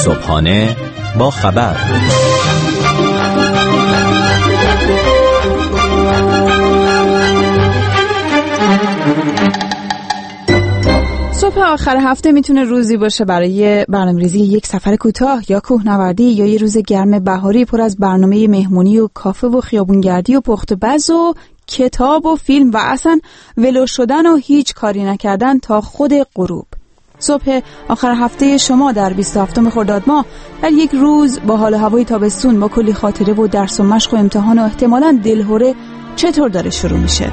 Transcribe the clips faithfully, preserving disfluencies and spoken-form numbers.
صبحانه با خبر. صبح آخر هفته میتونه روزی باشه برای برنامه‌ریزی یک سفر کوتاه یا کوهنوردی یا یه روز گرم بهاری پر از برنامه مهمونی و کافه و خیابونگردی و پخت و بز و کتاب و فیلم و اصلا ولو شدن و هیچ کاری نکردن تا خود غروب. صبح آخر هفته شما در بیست و هفتم خرداد ماه در یک روز با حال و هوای تابستون با کلی خاطره و درس و مشق و امتحان و احتمالاً دلهره چطور داره شروع میشه؟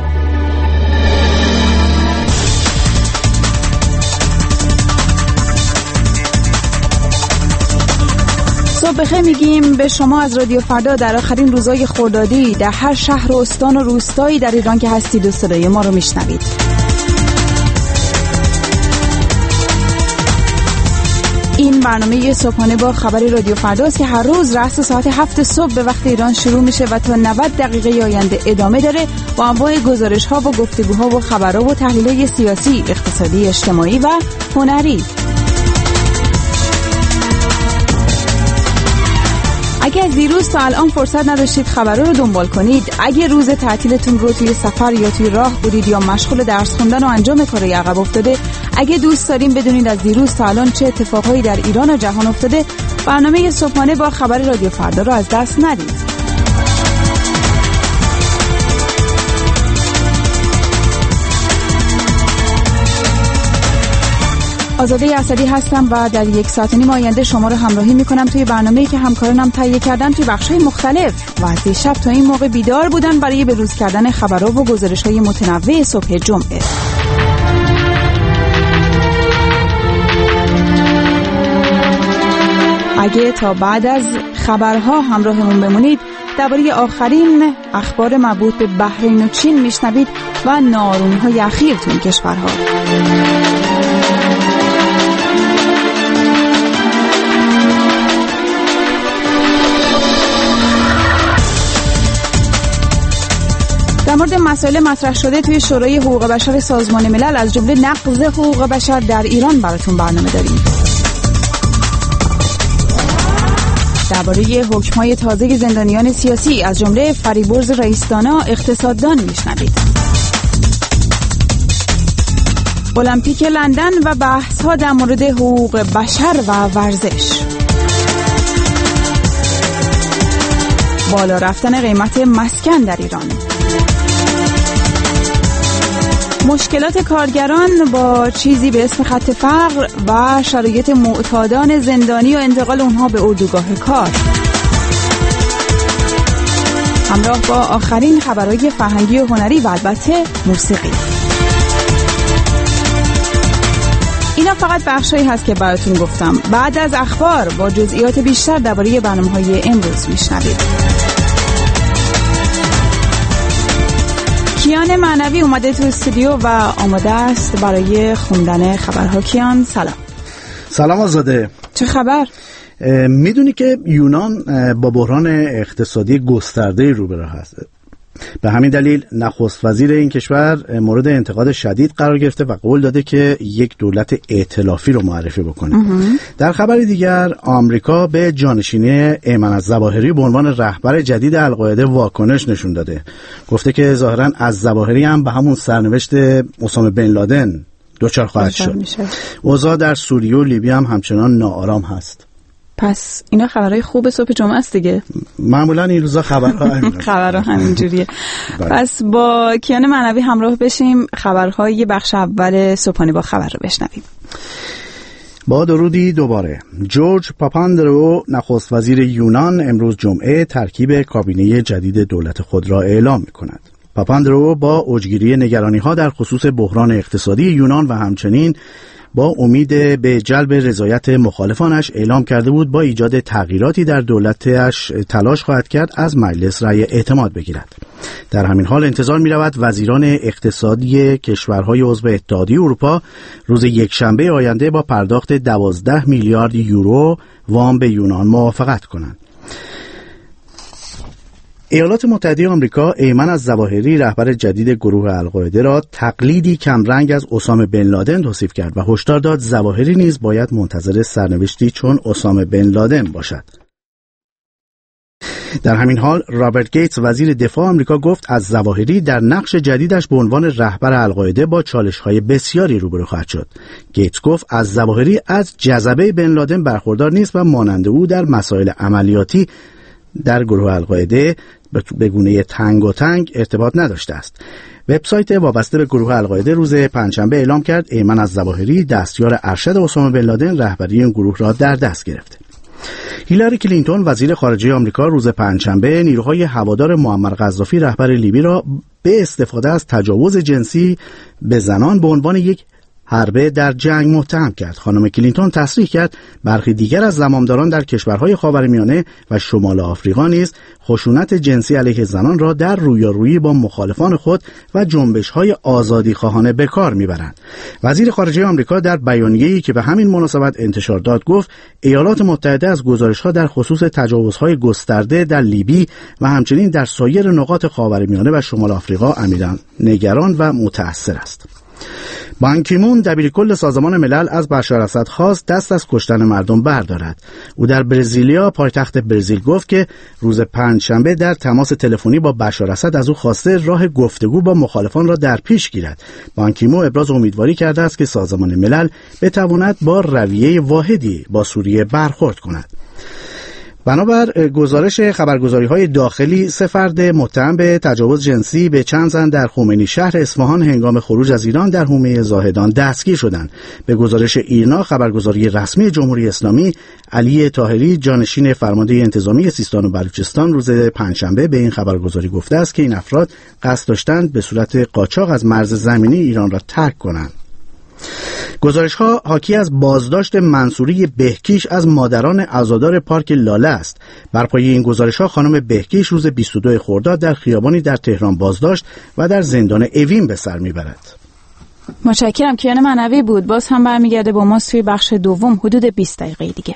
صبح بخیر میگیم به شما از رادیو فردا در آخرین روزهای خردادی در هر شهر و استان و روستایی در ایران که هستید و صدای ما رو میشنوید. این برنامه صبحانه با خبر رادیو فرداست که هر روز رأس ساعت هفت صبح به وقت ایران شروع میشه و تا نود دقیقه آینده ادامه داره با انواع گزارش‌ها و گفتگوها و خبرها و تحلیل‌های سیاسی، اقتصادی، اجتماعی و هنری. اگه از دیروز تا الان فرصت نداشتید خبرها رو دنبال کنید، اگه روز تعطیلتون رو توی سفر یا توی راه بودید یا مشغول درس خوندن و انجام کارهای عقب افتاده، اگه دوست دارین بدونید از دیروز تا الان چه اتفاقایی در ایران و جهان افتاده، برنامه صبحانه با خبر رادیو فردا رو از دست ندید. آزاده اسدی هستم و در یک ساعت و نیم آینده شما رو همراهی میکنم توی برنامه‌ای که همکارانم تهیه کردن توی بخش‌های مختلف و از دیشب تا این موقع بیدار بودن برای بروز کردن خبرها و گزارش‌های متنوع صبح جمعه. اگه تا بعد از خبرها همراهمون بمونید، درباره آخرین اخبار مربوط به بحرین و چین میشنوید و نارومی‌های اخیر تو این کشورها. در مورد مسائل مطرح شده توی شورای حقوق بشر سازمان ملل از جمله نقض حقوق بشر در ایران براتون برنامه داریم. درباره حکم‌های تازه زندانیان سیاسی از جمله فریبرز رئیس‌دانا اقتصاددان میشنوید. المپیک لندن و بحث‌ها در مورد حقوق بشر و ورزش. بالا رفتن قیمت مسکن در ایران. مشکلات کارگران با چیزی به اسم خط فقر و شرایط معتادان زندانی و انتقال اونها به اردوگاه کار. همراه با آخرین خبرهای فرهنگی و هنری و البته موسیقی. اینا فقط بخشایی هست که براتون گفتم. بعد از اخبار با جزئیات بیشتر درباره برنامه‌های امروز میشنوید. کیان معنوی اومده تو استودیو و آماده است برای خوندن خبرها. کیان سلام. سلام آزاده. چه خبر؟ میدونی که یونان با بحران اقتصادی گسترده روبرو هست. به همین دلیل نخست وزیر این کشور مورد انتقاد شدید قرار گرفته و قول داده که یک دولت ائتلافی رو معرفی بکنه. در خبر دیگر آمریکا به جانشینی ایمن الظواهری به عنوان رهبر جدید القاعده واکنش نشون داده. گفته که ظاهراً الظواهری هم به همون سرنوشت اسامه بن لادن دوچار خواهد شد. اوضاع در سوریه و لیبی هم همچنان ناآرام هست. پس اینا خبرهای خوب صبح جمعه است دیگه. معمولا این روزا خبرها همین خبرها همینجوریه. پس با کیان معنوی همراه بشیم خبرهای بخش اول صبحانه با خبر رو بشنویم. با درودی دوباره. جورج پاپاندرو نخست وزیر یونان امروز جمعه ترکیب کابینه جدید دولت خود را اعلام می‌کند. پاپاندرو با اوجگیری نگرانی‌ها در خصوص بحران اقتصادی یونان و همچنین با امید به جلب رضایت مخالفانش اعلام کرده بود با ایجاد تغییراتی در دولتش تلاش خواهد کرد از مجلس رأی اعتماد بگیرد. در همین حال انتظار می رود وزیران اقتصادی کشورهای عضو اتحادیه اروپا روز یکشنبه آینده با پرداخت دوازده میلیارد یورو وام به یونان موافقت کنند. ایالات متحده آمریکا ایمن الظواهری رهبر جدید گروه القاعده را تقلیدی کمرنگ از اسامه بن لادن توصیف کرد و هشدار داد ظواهری نیز باید منتظر سرنوشتی چون اسامه بن لادن باشد. در همین حال رابرت گیتس وزیر دفاع آمریکا گفت از ظواهری در نقش جدیدش به عنوان رهبر القاعده با چالش‌های بسیاری روبرو خواهد شد. گیتس گفت از ظواهری از جذبه بن لادن برخوردار نیست و مانند او در مسائل عملیاتی در گروه القاعده به گونه تنگ و تنگ ارتباط نداشته است. وبسایت وابسته به گروه القاعده روز پنجشنبه اعلام کرد ایمن الظواهری دستیار ارشد اسامه بن لادن رهبری این گروه را در دست گرفته. هیلاری کلینتون وزیر خارجه آمریکا روز پنجشنبه نیروهای هوادار معمر قذافی رهبر لیبی را به استفاده از تجاوز جنسی به زنان به عنوان یک حربه در جنگ متهم کرد. خانم کلینتون تصریح کرد برخی دیگر از زمامداران در کشورهای خاورمیانه و شمال آفریقا نیز خشونت جنسی علیه زنان را در رویارویی با مخالفان خود و جنبش‌های آزادیخواهانه به کار می‌برند. وزیر خارجه آمریکا در بیانیه‌ای که به همین مناسبت انتشار داد گفت ایالات متحده از گزارش‌ها در خصوص تجاوزهای گسترده در لیبی و همچنین در سایر نقاط خاورمیانه و شمال آفریقا عمیقاً نگران و متأثر است. بان کی مون دبیرکل سازمان ملل از بشار اسد خواست دست از کشتن مردم بردارد. او در برزیلیا پایتخت برزیل گفت که روز پنجشنبه در تماس تلفنی با بشار اسد از او خواسته راه گفتگو با مخالفان را در پیش گیرد. بان کی مون ابراز امیدواری کرده است که سازمان ملل بتواند با رویه واحدی با سوریه برخورد کند. بنابر گزارش خبرگزاری‌های داخلی، سه فرد متهم به تجاوز جنسی به چند زن در خمینی شهر اصفهان هنگام خروج از ایران در حومه زاهدان دستگیر شدند. به گزارش ایرنا خبرگزاری رسمی جمهوری اسلامی، علی طاهری جانشین فرمانده انتظامی سیستان و بلوچستان روز پنجشنبه به این خبرگزاری گفته است که این افراد قصد داشتند به صورت قاچاق از مرز زمینی ایران را ترک کنند. گزارش‌ها حاکی از بازداشت منصوری بهکیش از مادران عزادار پارک لاله است. بر پایه این گزارش‌ها خانم بهکیش روز بیست و دو خرداد در خیابانی در تهران بازداشت و در زندان اوین به سر می‌برد. متشکرم. کیان معنوی بود. باز هم برمیگرده با ما توی بخش دوم حدود بیست دقیقه دیگه.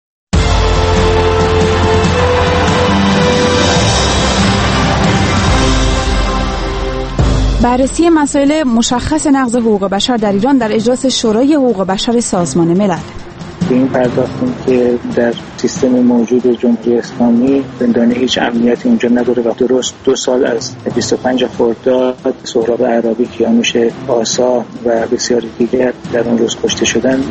بررسی مسائل مشخص نقض حقوق بشر در ایران در اجلاس شورای حقوق بشر سازمان ملل. به این پرداختیم که در سیستم موجود جمهوری اسلامی زندانی هیچ امنیتی اونجا نداره و درست دو سال از بیست و پنج خرداد سهراب عربی، کیانوش آسا و بسیاری دیگر در اون روز کشته شدن.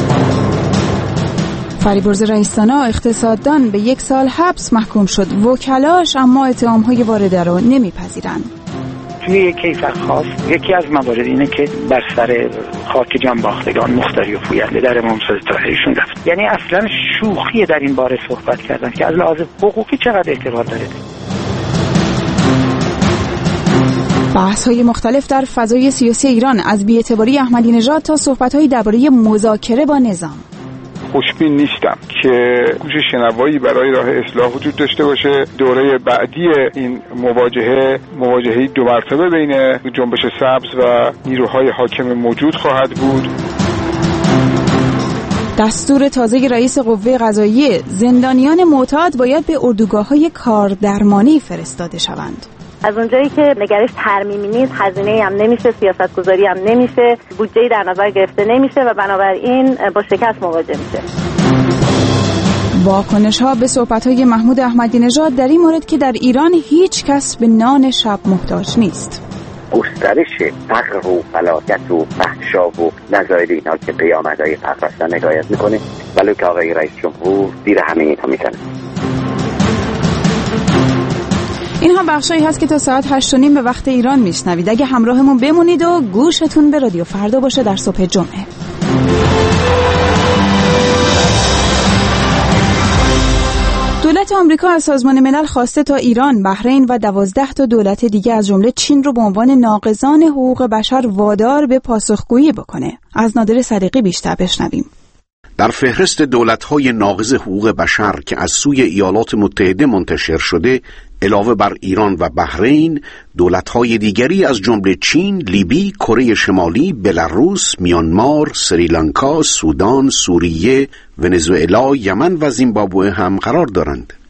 فریبرز رئیس‌دانا اقتصاددان به یک سال حبس محکوم شد. وکلاش اما اتهام‌های وارده را نمیپذیرند. توی یک کیس خاص یکی از موارد اینه که بر سر خاک جانباختگان مختاری و پوینده در امامزاده طاهریشون رفت. یعنی اصلا شوخی در این باره صحبت کردن که از لحاظ حقوقی چقدر اعتبار داره. بحث‌های مختلف در فضای سیاسی ایران، از بی‌اعتباری احمدی نژاد تا صحبت‌های درباره مذاکره با نظام. خوشبین نیستم که گوش شنوایی برای راه اصلاح وجود داشته باشه. دوره بعدی این مواجهه مواجهه دو مرتبه بین جنبش سبز و نیروهای حاکم موجود خواهد بود. دستور تازه رئیس قوه قضاییه: زندانیان معتاد باید به اردوگاه‌های کاردرمانی فرستاده شوند. از اونجایی که نگرش ترمیمی نیست، هزینه‌ای هم نمیشه، سیاست‌گذاری هم نمیشه، بودجه‌ای در نظر گرفته نمیشه و بنابراین با شکست مواجه میشه. واکنش‌ها به صحبت‌های محمود احمدی نژاد در این مورد که در ایران هیچ کس به نان شب محتاج نیست. گسترش فقر و فلاکت و فحشا و نظایر اینا که پیامدهای فقر هستن نگاهت میکنه، ولی که آقای رئیس جمهور زیر همه اینها میزنه. اینها بخشایی هست که تا ساعت هشت و نیم به وقت ایران میشنوید. اگه همراهمون بمونید و گوشتون به رادیو فردا باشه در صبح جمعه. دولت آمریکا از سازمان ملل خواسته تا ایران، بحرین و دوازده تا دولت دیگه از جمله چین رو به عنوان ناقضان حقوق بشر وادار به پاسخگویی بکنه. از نادر صدیقی بیشتر بشنویم. در فهرست دولت‌های ناقض حقوق بشر که از سوی ایالات متحده منتشر شده، علاوه بر ایران و بحرین، دولت‌های دیگری از جمله چین، لیبی، کره شمالی، بلاروس، میانمار، سریلانکا، سودان، سوریه، ونزوئلا، یمن و زیمبابوه هم قرار دارند.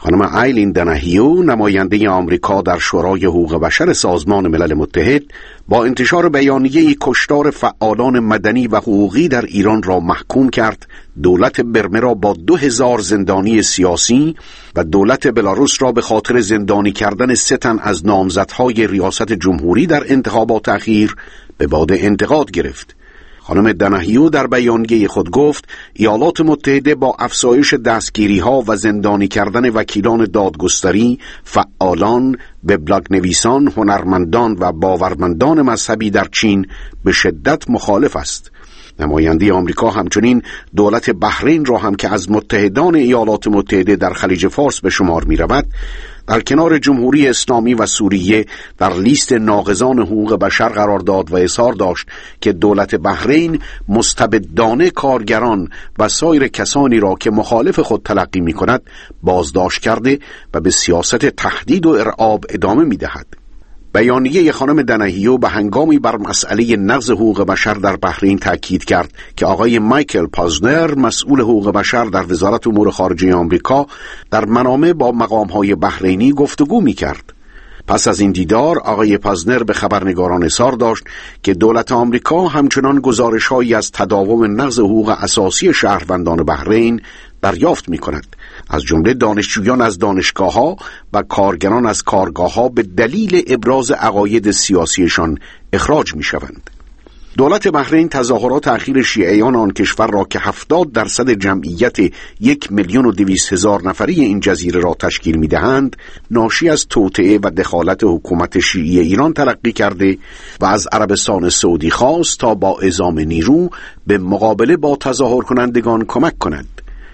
خانم آیلین دنهیو، نماینده آمریکا در شورای حقوق بشر سازمان ملل متحد، با انتشار بیانیه کشتار فعالان مدنی و حقوقی در ایران را محکوم کرد دولت برمه را با دو هزار زندانی سیاسی و دولت بلاروس را به خاطر زندانی کردن سه تن از نامزدهای ریاست جمهوری در انتخابات اخیر به باد انتقاد گرفت. خانم دنهیو در بیانیه خود گفت ایالات متحده با افزایش دستگیری‌ها و زندانی کردن وکیلان دادگستری، فعالان، وبلاگ نویسان، هنرمندان و باورمندان مذهبی در چین به شدت مخالف است. نماینده آمریکا همچنین دولت بحرین را هم که از متحدان ایالات متحده در خلیج فارس به شمار می رود، در کنار جمهوری اسلامی و سوریه در لیست ناقضان حقوق بشر قرار داد و اظهار داشت که دولت بحرین مستبدانه کارگران و سایر کسانی را که مخالف خود تلقی می کند بازداشت کرده و به سیاست تهدید و ارعاب ادامه می دهد. بیانیه خانم دنهیو به هنگامی بر مسئله نقض حقوق بشر در بحرین تاکید کرد که آقای مایکل پازنر، مسئول حقوق بشر در وزارت امور خارجه آمریکا، در منامه با مقام‌های بحرینی گفتگو می‌کرد. پس از این دیدار آقای پازنر به خبرنگاران اظهار داشت که دولت آمریکا همچنان گزارش‌هایی از تداوم نقض حقوق اساسی شهروندان بحرین دریافت می‌کند، از جمله دانشجویان از دانشگاه‌ها و کارگران از کارگاه‌ها به دلیل ابراز عقاید سیاسیشان اخراج می‌شوند. دولت بحرین تظاهرات اخیر شیعیان آن کشور را که هفتاد درصد جمعیت یک میلیون و دویست هزار نفری این جزیره را تشکیل می‌دهند ناشی از توطئه و دخالت حکومت شیعی ایران تلقی کرده و از عربستان سعودی خواست تا با اعزام نیرو به مقابله با تظاهر کنندگان کمک کند.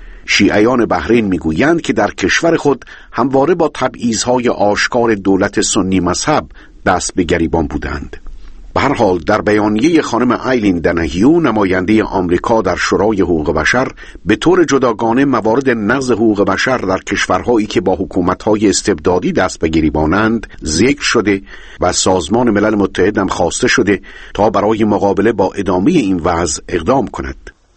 شیعیان بحرین میگویند که در کشور خود همواره با تبعیض‌های آشکار دولت سنی مذهب دست به گریبان بودند. به هر حال در بیانیه خانم آیلین دنهیو، نماینده آمریکا در شورای حقوق بشر، به طور جداگانه موارد نقض حقوق بشر در کشورهایی که با حکومت‌های استبدادی دست به گریبانند ذکر شده و سازمان ملل متحد هم خواسته شده تا برای مقابله با ادامه این وضع اقدام کند.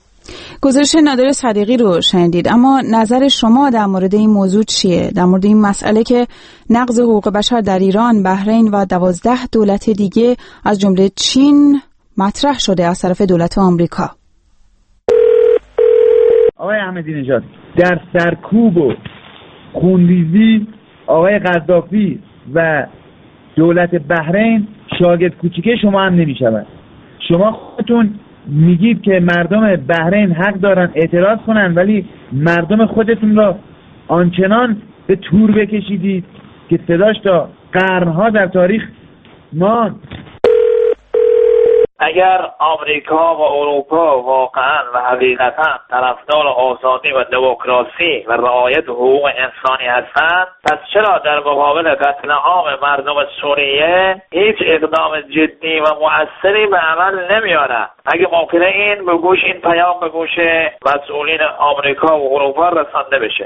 گزارش نادر صدیقی رو شنیدید، اما نظر شما در مورد این موضوع چیه؟ در مورد این مسئله که نقض حقوق بشر در ایران، بحرین و دوازده دولت دیگه از جمله چین مطرح شده از طرف دولت آمریکا. آقای احمدی نژاد، در سرکوب و خونریزی آقای قذافی و دولت بحرین شاگرد کوچیک شما هم نمی‌شود. شما خودتون میگید که مردم بحرین حق دارن اعتراض کنن، ولی مردم خودتون را آنچنان به تور بکشیدید که صداش تا قرنها در تاریخ ماند. اگر آمریکا و اروپا واقعا و حقیقتا طرفدار آزادی و دموکراسی و رعایت حقوق انسانی هستند، پس چرا در مقابل قتل عام مردم سوریه هیچ اقدام جدی و مؤثری به عمل نمیارند؟ اگه ممکنه این به گوش این پیام به گوش مسئولین آمریکا و اروپا رسانده بشه.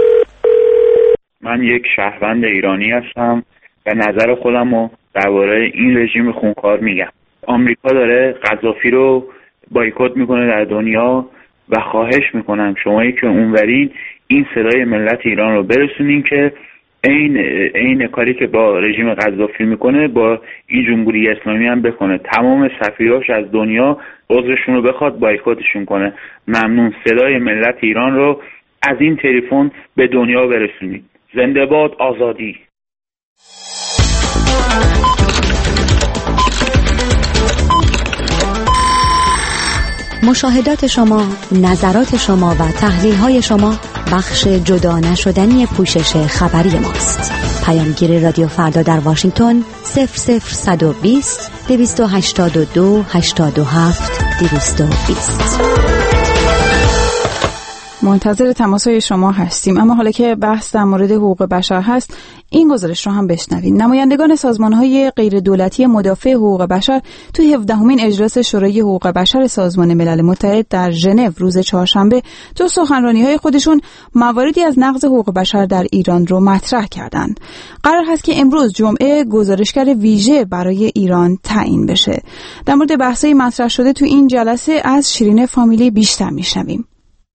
من یک شهروند ایرانی هستم و نظر خودم رو درباره این رژیم خونخوار میگم. آمریکا داره قذافی رو بایکوت میکنه در دنیا و خواهش میکنم شمایی که اونورین این صدای ملت ایران رو برسونین که این این کاری که با رژیم قذافی میکنه با این جمهوری اسلامی هم بکنه. تمام سفیراش از دنیا عذرشون رو بخواد بایکوتشون کنه. ممنون. صدای ملت ایران رو از این تلفن به دنیا برسونید. زنده باد آزادی. مشاهدات شما، نظرات شما و تحلیل‌های شما بخش جدا نشدنی پوشش خبری ماست. پیامگیر رادیو فردا در واشنگتن صفر صفر یک دو صفر دویست و هشتاد و دو هشتاد و هفت دویست و بیست. منتظر تماس‌های شما هستیم. اما حالا که بحث در مورد حقوق بشر هست، این گزارش رو هم بشنوید. نمایندگان سازمان‌های غیر دولتی مدافع حقوق بشر توی هفدهمین اجلاس شورای حقوق بشر سازمان ملل متحد در ژنو روز چهارشنبه تو سخنرانی‌های خودشون مواردی از نقض حقوق بشر در ایران رو مطرح کردند. قرار هست که امروز جمعه گزارشگر ویژه برای ایران تعیین بشه. در مورد بحث‌های مطرح شده تو این جلسه از شیرین فامیلی بیشتر می‌شنویم.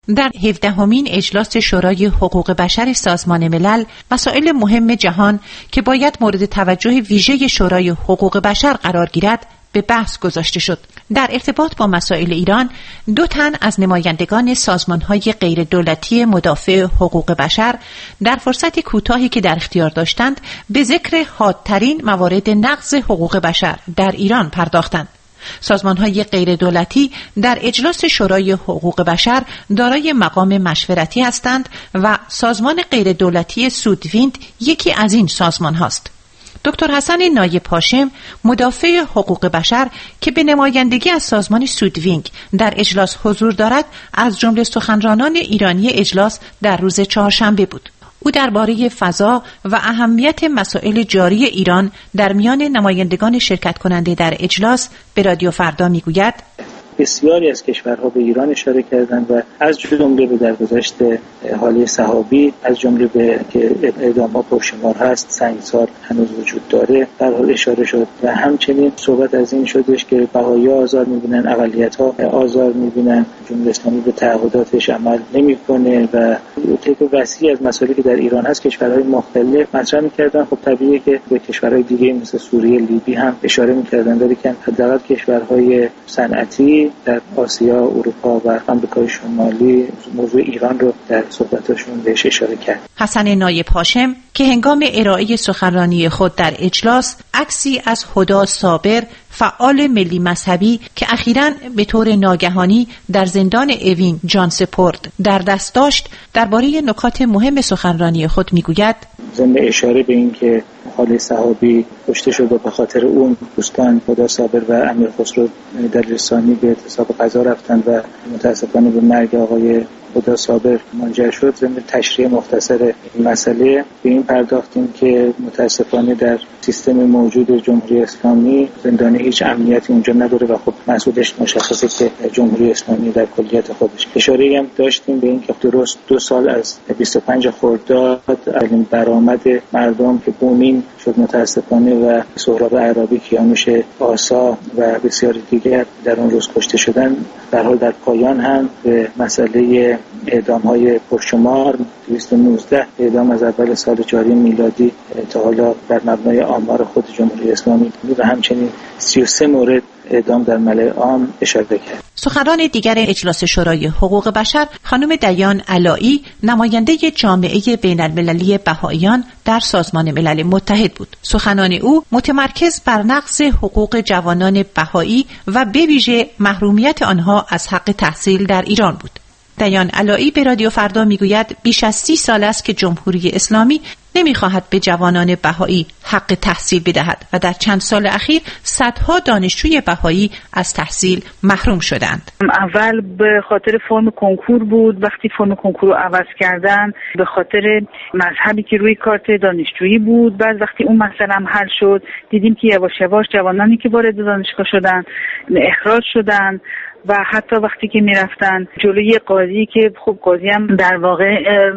در هفدهمین اجلاس شورای حقوق بشر سازمان ملل مسائل مهم جهان که باید مورد توجه ویژه شورای حقوق بشر قرار گیرد به بحث گذاشته شد. در ارتباط با مسائل ایران، دو تن از نمایندگان سازمان‌های غیر دولتی مدافع حقوق بشر در فرصت کوتاهی که در اختیار داشتند به ذکر حادترین موارد نقض حقوق بشر در ایران پرداختند. سازمان‌های غیر دولتی در اجلاس شورای حقوق بشر دارای مقام مشورتی هستند و سازمان غیر دولتی سودویند یکی از این سازمان هاست. دکتر حسن نایب هاشم، مدافع حقوق بشر که به نمایندگی از سازمان سودوینگ در اجلاس حضور دارد، از جمله سخنرانان ایرانی اجلاس در روز چهارشنبه بود. او درباره فضا و اهمیت مسائل جاری ایران در میان نمایندگان شرکت کننده در اجلاس به رادیو فردا میگوید: بسیاری از کشورها به ایران اشاره کردند و از جمله به درگذشت حاله صحابی، از جمله به که اعدام‌ها پرشمار هست، سنگسار هنوز وجود داره، در حال اشاره شد و همچنین صحبت از این شدش که بهائی‌ها آزار می‌بینن، اقلیت‌ها آزار می‌بینن، جمهوری اسلامی به تعهداتش عمل نمی‌کنه و طیف وسیعی از مسائلی که در ایران هست کشورهای مختلف مطرح می‌کردن. خب طبیعیه که به کشورهای دیگه مثل سوریه، لیبی هم اشاره می‌کردن، ولی که حداقل کشورهای صنعتی در آسیا، اروپا و آمریکای شمالی موضوع ایران رو در صحبتاشون بهش اشاره کرد. حسن نایب هاشم که هنگام ارائه سخنرانی خود در اجلاس عکسی از هدا صابر، فعال ملی مذهبی که اخیراً به طور ناگهانی در زندان اوین جان سپرد در دست داشت، درباره نکات مهم سخنرانی خود میگوید: ضمن اشاره به این که حاله صحابی کشته شد و به خاطر اون دوستان هدا صابر و امیر خسرو دلرسانی به اعتصاب غذا رفتند و متاسفانه به مرگ آقای هدا صابر منجر شد. ضمن تشریح مختصر این مسئله به این پرداختیم که متاسفانه در سیستم موجود جمهوری اسلامی زندانی هیچ امنیتی اونجا نداره و خب مسئولش مشخصه که جمهوری اسلامی در کلیت خودش. اشاره هم داشتیم به این که درست دو سال از بیست و پنج خرداد اولین برآمد مردم که بومین شد متاسفانه و سهراب عربی، کیانوش آسا و بسیاری دیگر در اون روز کشته شدن، در حال در پایان هم به مسئله اعدام‌های پرشمار دویست و نوزده اعدام از اول سال جاری میلادی تا حالا در مبنای آمار خود جمهوری اسلامی و همچنین سی و سه مورد اعدام در ملأ عام اشاره کرد. سخنران دیگر اجلاس شورای حقوق بشر خانم دیان علایی، نماینده جامعه بین المللی بهائیان در سازمان ملل متحد بود. سخنان او متمرکز بر نقض حقوق جوانان بهایی و به ویژه محرومیت آنها از حق تحصیل در ایران بود. دیان علایی به رادیو فردا میگوید بیش از سی سال است که جمهوری اسلامی نمیخواهد به جوانان بهایی حق تحصیل بدهد و در چند سال اخیر صدها دانشجوی بهایی از تحصیل محروم شدند. اول به خاطر فرم کنکور بود، وقتی فرم کنکور رو عوض کردن به خاطر مذهبی که روی کارت دانشجویی بود. بعد وقتی اون مسئله هم حل شد دیدیم که یواش یواش جوانانی که وارد دانشگاه شدن اخراج شدن و حتی وقتی که میرفتن جلوی قاضی که خب قاضی هم در واقع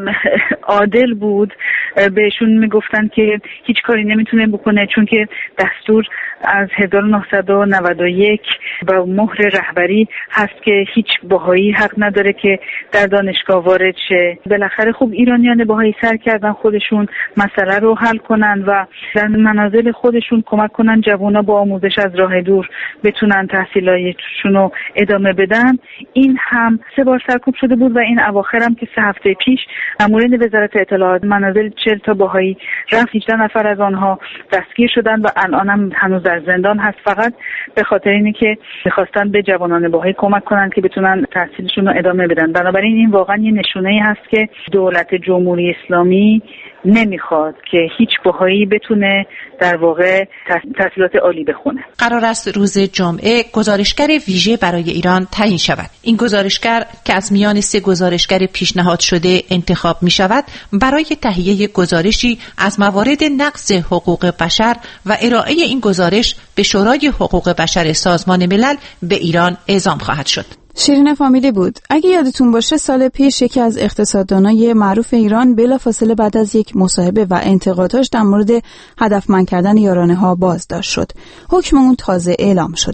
عادل بود بهشون میگفتن که هیچ کاری نمیتونه بکنه چون که دستور از هزار و نهصد و نود و یک با مهر رهبری هست که هیچ بهایی حق نداره که در دانشگاه وارد شه. بالاخره خب ایرانیان بهایی سر کردن خودشون مسئله رو حل کنن و در منازل خودشون کمک کنن جوانا با آموزش از راه دور بتونن تحصیلاتشون رو ادامه بدن. این هم سه بار سرکوب شده بود و این اواخر هم که سه هفته پیش مامورین وزارت اطلاعات منازل چهل تا بهایی رفت، هجده نفر از آنها دستگیر شدن و الان هم هنوز در زندان هست، فقط به خاطر اینه که می‌خواستن به جوانان بهایی کمک کنن که بتونن تحصیلشون رو ادامه بدن. بنابراین این واقعا یه نشونه‌ای هست که دولت جمهوری اسلامی نمیخواد که هیچ بهایی بتونه در واقع تحصیلات عالی بخونه. قرار است روز جمعه گزارشگر ویژه برای ایران تعیین شود. این گزارشگر که از میان سه گزارشگر پیشنهاد شده انتخاب می شود برای تهیه گزارشی از موارد نقض حقوق بشر و ارائه این گزارش به شورای حقوق بشر سازمان ملل به ایران اعزام خواهد شد. شیرین فامیلی بود. اگه یادتون باشه سال پیش یکی از اقتصاددانای معروف ایران بلافاصله بعد از یک مصاحبه و انتقاداش در مورد هدفمند کردن یارانه ها بازداشت شد. حکم اون تازه اعلام شده.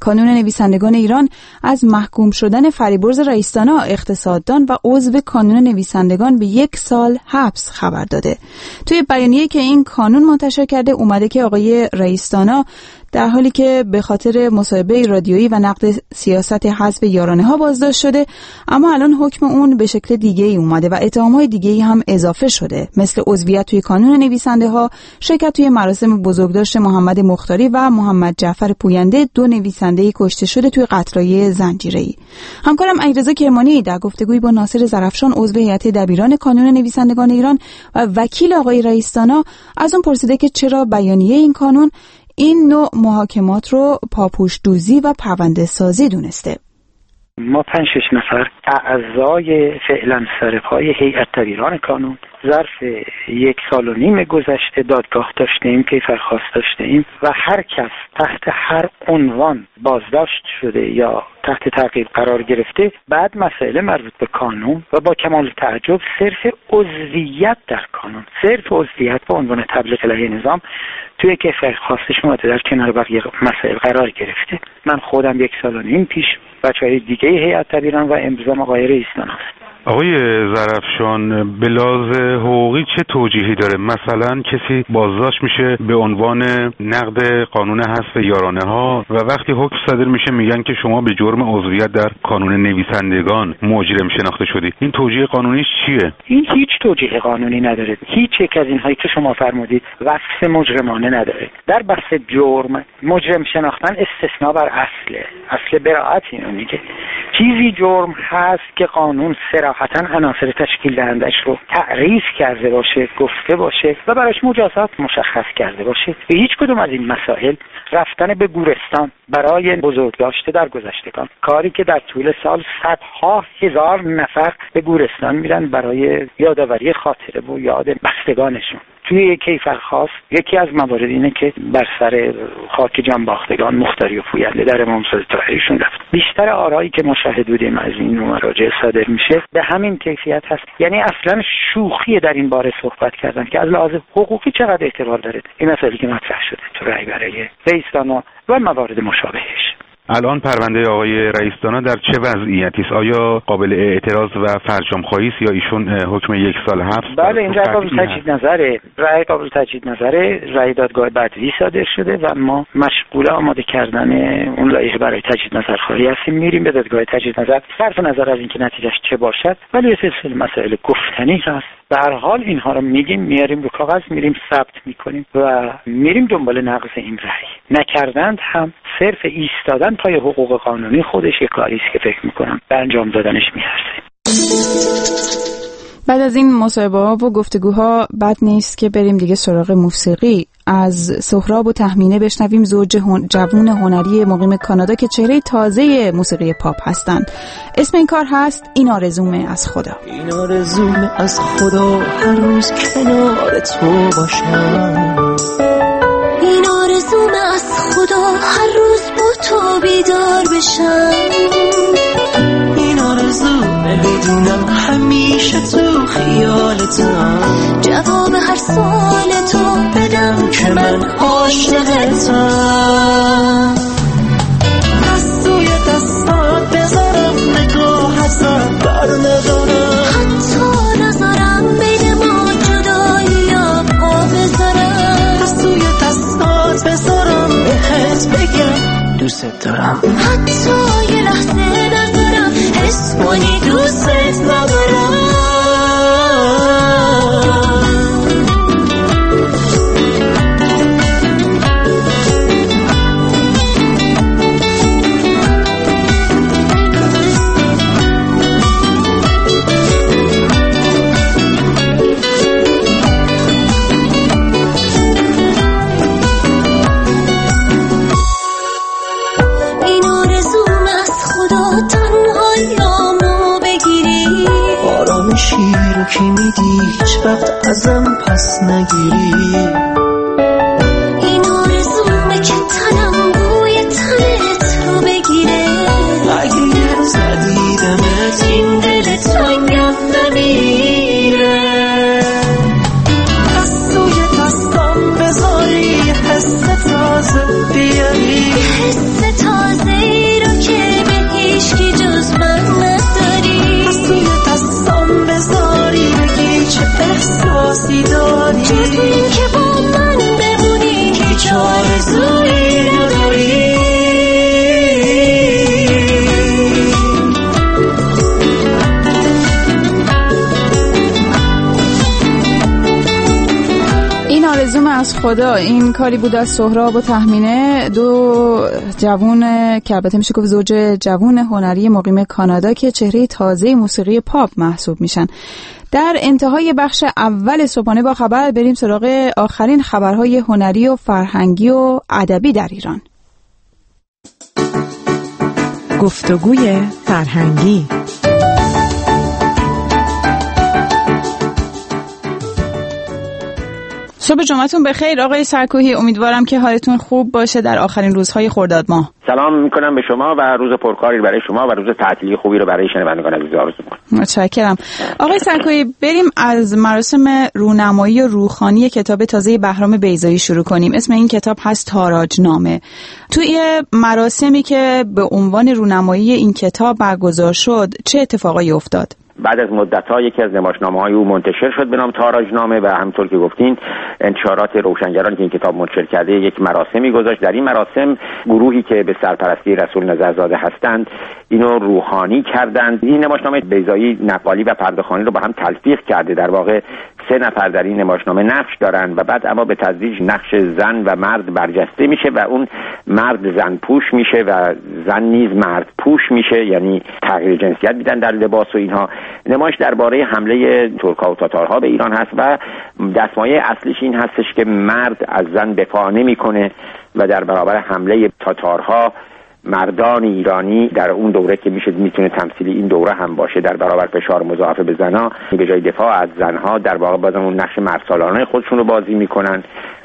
کانون نویسندگان ایران از محکوم شدن فریبرز رئیس‌دانا اقتصاددان و عضو کانون نویسندگان به یک سال حبس خبر داده. توی بیانیه‌ای که این کانون منتشر کرده اومده که آقای رئیس‌دانا در حالی که به خاطر مصاحبه رادیویی و نقد سیاست حزب یارانه ها بازداشت شده، اما الان حکم اون به شکل دیگه ای اومده و اتهام‌های دیگه ای هم اضافه شده، مثل عضویت توی کانون نویسنده ها، شرکت توی مراسم بزرگداشت محمد مختاری و محمد جعفر پوینده، دو نویسنده کشته شده توی قتل‌های زنجیره‌ای. همکارم علیرضا کرمانی در گفتگویی با ناصر زرفشان عضو هیئت دبیران کانون نویسندگان ایران و وکیل آقای رئیس‌دانا از اون پرسیده که چرا بیانیه این کانون این نوع محاکمات رو پاپوش دوزی و پرونده سازی دونسته. ما پنج شش نفر اعضای فعلا سرپای هیئت دبیران کانون ظرف یک سال و نیم گذشته دادگاه داشتیم، کیفرخواست داشتیم و هر کس تحت هر عنوان بازداشت شده یا تحت تعقیب قرار گرفته، بعد مسائل مربوط به کانون و با کمال تعجب صرف عضویت در کانون، صرف عضویت به عنوان تبلیغ علیه نظام توی کیفرخواستش اومده در کنار بقیه مسائل قرار گرفته. من خودم یک سال و نیم پیش بچه‌های دیگه هیئت دبیران و امروز آقای رئیس‌دانا هست. آقای زرفشان، به لحاظ حقوقی چه توجیهی داره؟ مثلا کسی بازداشت میشه به عنوان نقد قانون حذف یارانه ها و وقتی حکم صادر میشه میگن که شما به جرم عضویت در کانون نویسندگان مجرم شناخته شدی. این توجیه قانونیش چیه؟ این هیچ توجیه قانونی نداره. هیچ یک از اینهایی که شما فرمودید وصف مجرمانه نداره. در بحث جرم مجرم شناختن استثناء بر اصله. اصل براءت اینو میگه. چیزی جرم هست که قانون صراحتاً عناصر تشکیل دهندش رو تعریف کرده باشه، گفته باشه و براش مجازات مشخص کرده باشه. به هیچ کدوم از این مسائل رفتن به گورستان برای بزرگداشت در گذشتگان، کاری که در طول سال صدها هزار نفر به گورستان میرن برای یادآوری خاطره و یاد بستگانشون، توی کیفرخواست یکی از موارد اینه که بر سر خاک جانباختگان مختاری و پوینده در امام صادق طاهریشون رفت. بیشتر آرایی که ما شاهد بودیم از این مراجعه صادر میشه به همین کیفیت هست. یعنی اصلا شوخی در این باره صحبت کردن که از لحاظ حقوقی چقدر اعتبار داره این مسئله که مطرح شده تو رأی برای رئیس‌دانا و موارد مشابهش. الان پرونده آقای رئیس‌دانا در چه وضعیتی است؟ آیا قابل اعتراض و فرجام‌خواهی است یا ایشون حکم یک سال حبس؟ بله، این رأی قابل تجدید نظره. رأی قابل تجدید نظره. رأی دادگاه بعدی صادر شده و ما مشغول آماده کردن اون لایحه برای تجدید نظر خواهی هستیم. میریم به دادگاه تجدید نظر صرف نظر از اینکه نتیجهش چه باشد، ولی یه سلسله مسائل گفتنی هست. به هر حال اینها رو میگیم، میاریم رو کاغذ، میریم ثبت میکنیم و میریم دنبال نقض این رأی. نکردند هم صرف ایستادن پای حقوق قانونی خودش یک کاری است که فکر میکنم به انجام دادنش میارزه. بعد از این مصاحبه ها و گفتگوها بد نیست که بریم دیگه سراغ موسیقی. از سهراب و تهمینه بشنویم، زوج هن... جوون هنری مقیم کانادا که چهره تازه موسیقی پاپ هستند. اسم این کار هست این آرزومه از خدا. این آرزومه از خدا هر روز کنار تو باشم. این آرزومه از خدا هر روز با تو بیدار بشم. این آرزومه بدونم همیشه تو خیالتم، جواب هر سوال تو بدم که من عاشقتم. دست روی دستات بذارم نگاه ازت بر ندارم، حتی نذارم بین ما جدایی یا پا بذارم. دست روی دستات بذارم بهت بگم دوست دارم، حتی یه لحظه نذارم حس کنی دوست ندارم. شیر که میدی هیچ وقت ازم پس نگیری. این آرزومه که تنم بوی تنت رو بگیره، اگه یه روز ندیدمت این دل تنگم نمیره. دست روی دستم بذاری حس تازه بیاری، حس تازه معزوم از خدا، این کاری بود از سهراب و تهمینه، دو جوون که البته میشه گفت زوج جوون هنری مقیم کانادا که چهره تازه موسیقی پاپ محسوب میشن. در انتهای بخش اول صبحانه با خبر بریم سراغ آخرین خبرهای هنری و فرهنگی و ادبی در ایران. گفتگوی فرهنگی. صبح جمعتون بخیر آقای سرکوهی، امیدوارم که حالتون خوب باشه در آخرین روزهای خرداد ماه. سلام میکنم به شما و روز پرکاری برای شما و روز تعطیلی خوبی رو برای شنوندگان عزیز آرزو میکنم. متشکرم. آقای سرکوهی، بریم از مراسم رونمایی و روحانی کتاب تازه بهرام بیضایی شروع کنیم. اسم این کتاب هست تاراجنامه. توی مراسمی که به عنوان رونمایی این کتاب برگزار شد چه اتفاقایی افتاد؟ بعد از مدت‌ها یکی از نمایشنامه‌های او منتشر شد به نام تاراجنامه و همونطور که گفتین انتشارات روشنگرانی که این کتاب منتشر کرده یک مراسمی گذاشت. در این مراسم گروهی که به سرپرستی رسول نظرزاده هستند اینو روحانی کردند. این نمایشنامه بیضایی نقالی و پرده‌خوانی رو با هم تلفیق کرده. در واقع سه نفر در این نمایشنامه نقش دارند و بعد اما به تدریج نقش زن و مرد برجسته میشه و اون مرد زن پوش میشه و زن نیز مرد پوش میشه، یعنی تغییر جنسیت میدن در لباس و اینها. نمایش درباره حمله ترک‌ها و تاتارها به ایران هست و دستمایه اصلیش این هستش که مرد از زن دفاع نمیکنه و در برابر حمله تاتارها مردان ایرانی در اون دوره که میشه میتونه تمثیلی این دوره هم باشه در برابر فشار مضاعف به زنها به جای دفاع از زنها در واقع بازم اون نقش مردسالارانه خودشون رو بازی میکنن.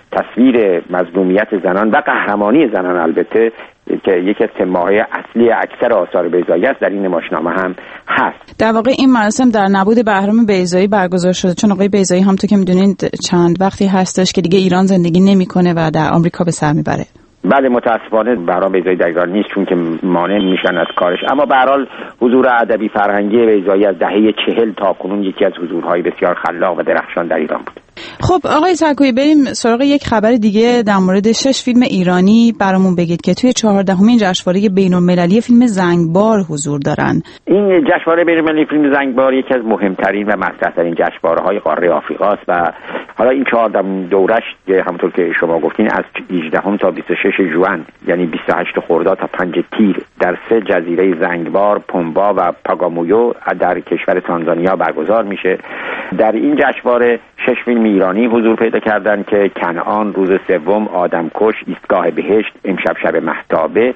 تصویر مظلومیت زنان و قهرمانی زنان البته که یکی از تمه‌های اصلی اکثر آثار بیضایی است در این نمایشنامه هم هست. در واقع این مراسم در نبود بهرام بیضایی برگزار شده، چون آقای بیضایی هم تو که میدونید چند وقتی هستش که دیگه ایران زندگی نمیکنه و در آمریکا به سر میبره. بله متاسفانه بهرام بیضایی در ایران نیست چون که مانع میشن از کارش، اما به هر حال حضور ادبی فرهنگی بیضایی از دهه چهل تا کنون یکی از حضورهای بسیار خلاق و درخشان در ایران بود. خب آقای سرکویی، بریم سراغ یک خبر دیگه در مورد شش فیلم ایرانی برامون بگید که توی چهاردهمین جشنواره بین‌المللی فیلم زنگبار حضور دارن. این جشنواره بین‌المللی فیلم زنگبار یکی از مهمترین و مطرح‌ترین جشنواره‌های قاره آفریقاست و حالا این چهاردهم دورش همونطور که شما گفتین از هجدهم تا بیست و شش ژوئن یعنی بیست و هشت خرداد تا پنج تیر در سه جزیره زنگبار، پومبا و پاگامویو در کشور تانزانیا برگزار میشه. در این جشنواره شش فیلم ایرانی حضور پیدا کردند که کنعان، روز سوم، آدمکش، ایستگاه بهشت، امشب شب مهتابه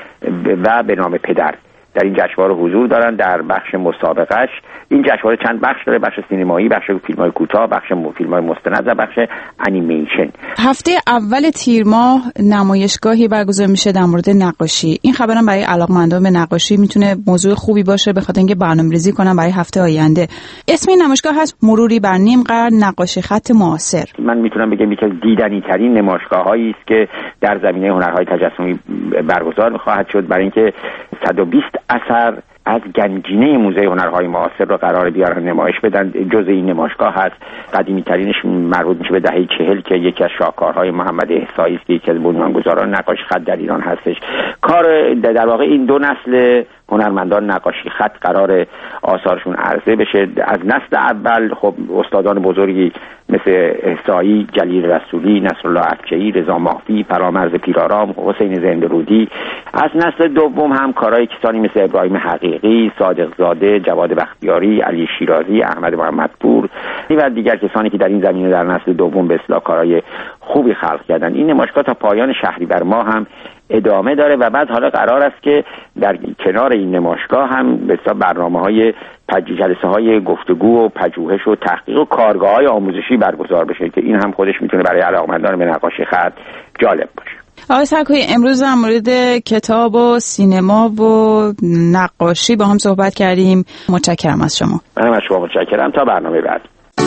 و به نام پدر در این جشنواره حضور دارند. در بخش مسابقهش این جشنواره چند بخش داره: بخش سینمایی، بخش فیلم‌های کوتاه، بخش فیلم‌های مستند و بخش انیمیشن. هفته اول تیر ماه نمایشگاهی برگزار میشه در مورد نقاشی. این خبرم برای علاقمندان به نقاشی میتونه موضوع خوبی باشه به خاطر اینکه برنامه‌ریزی کنن برای هفته آینده. اسم این نمایشگاه هست مروری بر نیم قرن نقاشی خط معاصر. من میتونم بگم یکی از دیدنی‌ترین نمایشگاه‌هایی است که در زمینه هنرهای تجسمی برگزار خواهد شد، برای اینکه صد و بیست اثر از گنجینه موزه هنرهای معاصر رو قرار بیارن نمایش بدن. جزء این نمایشگاه هست. قدیمی ترینش مربوط میشه به دهه چهل که یکی از شاهکارهای محمد احصایی است که یکی از بنیانگذاران نقاشی خط در ایران هستش. کار در واقع این دو نسل هنرمندان نقاشی خط قرار آثارشون عرضه بشه. از نسل اول خب استادان بزرگی مثل احصایی، جلیل رسولی، نصرالله افکه‌ای، رضا مافی، فرامرز پیرآرام، حسین زنده‌رودی. از نسل دوم هم کارهای کسانی مثل ابراهیم حقیقی، صادق زاده، جواد بختیاری، علی شیرازی، احمد محمدپور و دیگر کسانی که در این زمینه در نسل دوم به اصطلاح کارهای خوبی خلق کردن. این نمایشگاه تا پایان شهریور ماه هم ادامه داره و بعد حالا قرار است که در کنار این نمایشگاه هم به اصطلاح برنامه‌های جلسه های گفتگو و پژوهش و تحقیق و کارگاه‌های آموزشی برگزار بشه که این هم خودش میتونه برای علاقه‌مندان به نقاشی خط جالب باشه. آقای سرکویی، امروز در مورد کتاب و سینما و نقاشی با هم صحبت کردیم. متشکرم از شما. منم از شما متشکرم. تا برنامه بعد.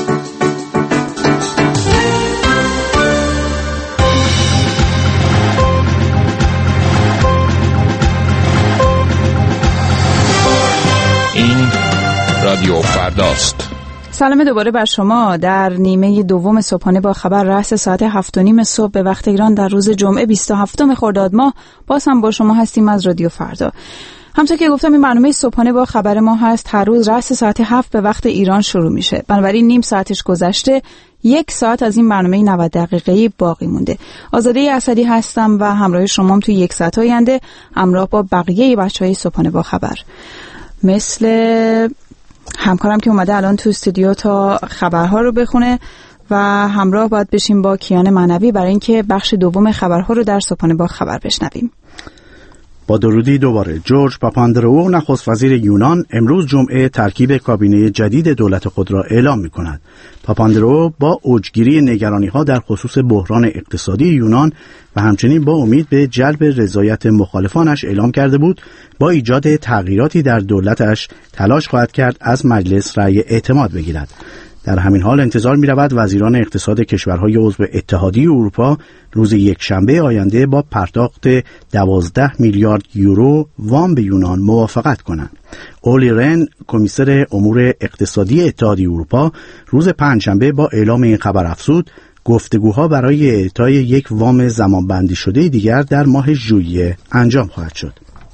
این رادیو فرداست. سلام دوباره بر شما. در نیمه دوم صبحانه با خبر رأس ساعت هفت و نیم صبح به وقت ایران در روز جمعه بیست و هفتم خرداد ماه باز هم با شما هستیم از رادیو فردا. همونطور که گفتم این برنامه صبحانه با خبر ما هست، هر روز رأس ساعت هفت به وقت ایران شروع میشه. بنابراین نیم ساعتش گذشته، یک ساعت از این برنامه نود دقیقه‌ای باقی مونده. آزاده اسدی هستم و همراه شما توی یک ساعت آینده همراه با بقیه بچهای صبحانه با خبر. مثل همکارم که اومده الان تو استودیو تا خبرها رو بخونه و همراه باید بشیم با کیان معنوی برای اینکه بخش دوم خبرها رو در صبحانه با خبر بشنویم. با درودی دوباره. جورج پاپاندرئو نخست وزیر یونان امروز جمعه ترکیب کابینه جدید دولت خود را اعلام می کند. پاپاندرئو با اوجگیری نگرانی ها در خصوص بحران اقتصادی یونان و همچنین با امید به جلب رضایت مخالفانش اعلام کرده بود با ایجاد تغییراتی در دولتش تلاش خواهد کرد از مجلس رأی اعتماد بگیرد. در همین حال انتظار می رود وزیران اقتصاد کشورهای عضو اتحادیه اروپا روز یکشنبه آینده با پرداخت دوازده میلیارد یورو وام به یونان موافقت کنند. اولی رن، کمیسر امور اقتصادی اتحادیه اروپا، روز پنجشنبه با اعلام این خبر افزود گفتگوها برای اعطای یک وام زمانبندی شده دیگر در ماه ژوئیه انجام خواهد شد.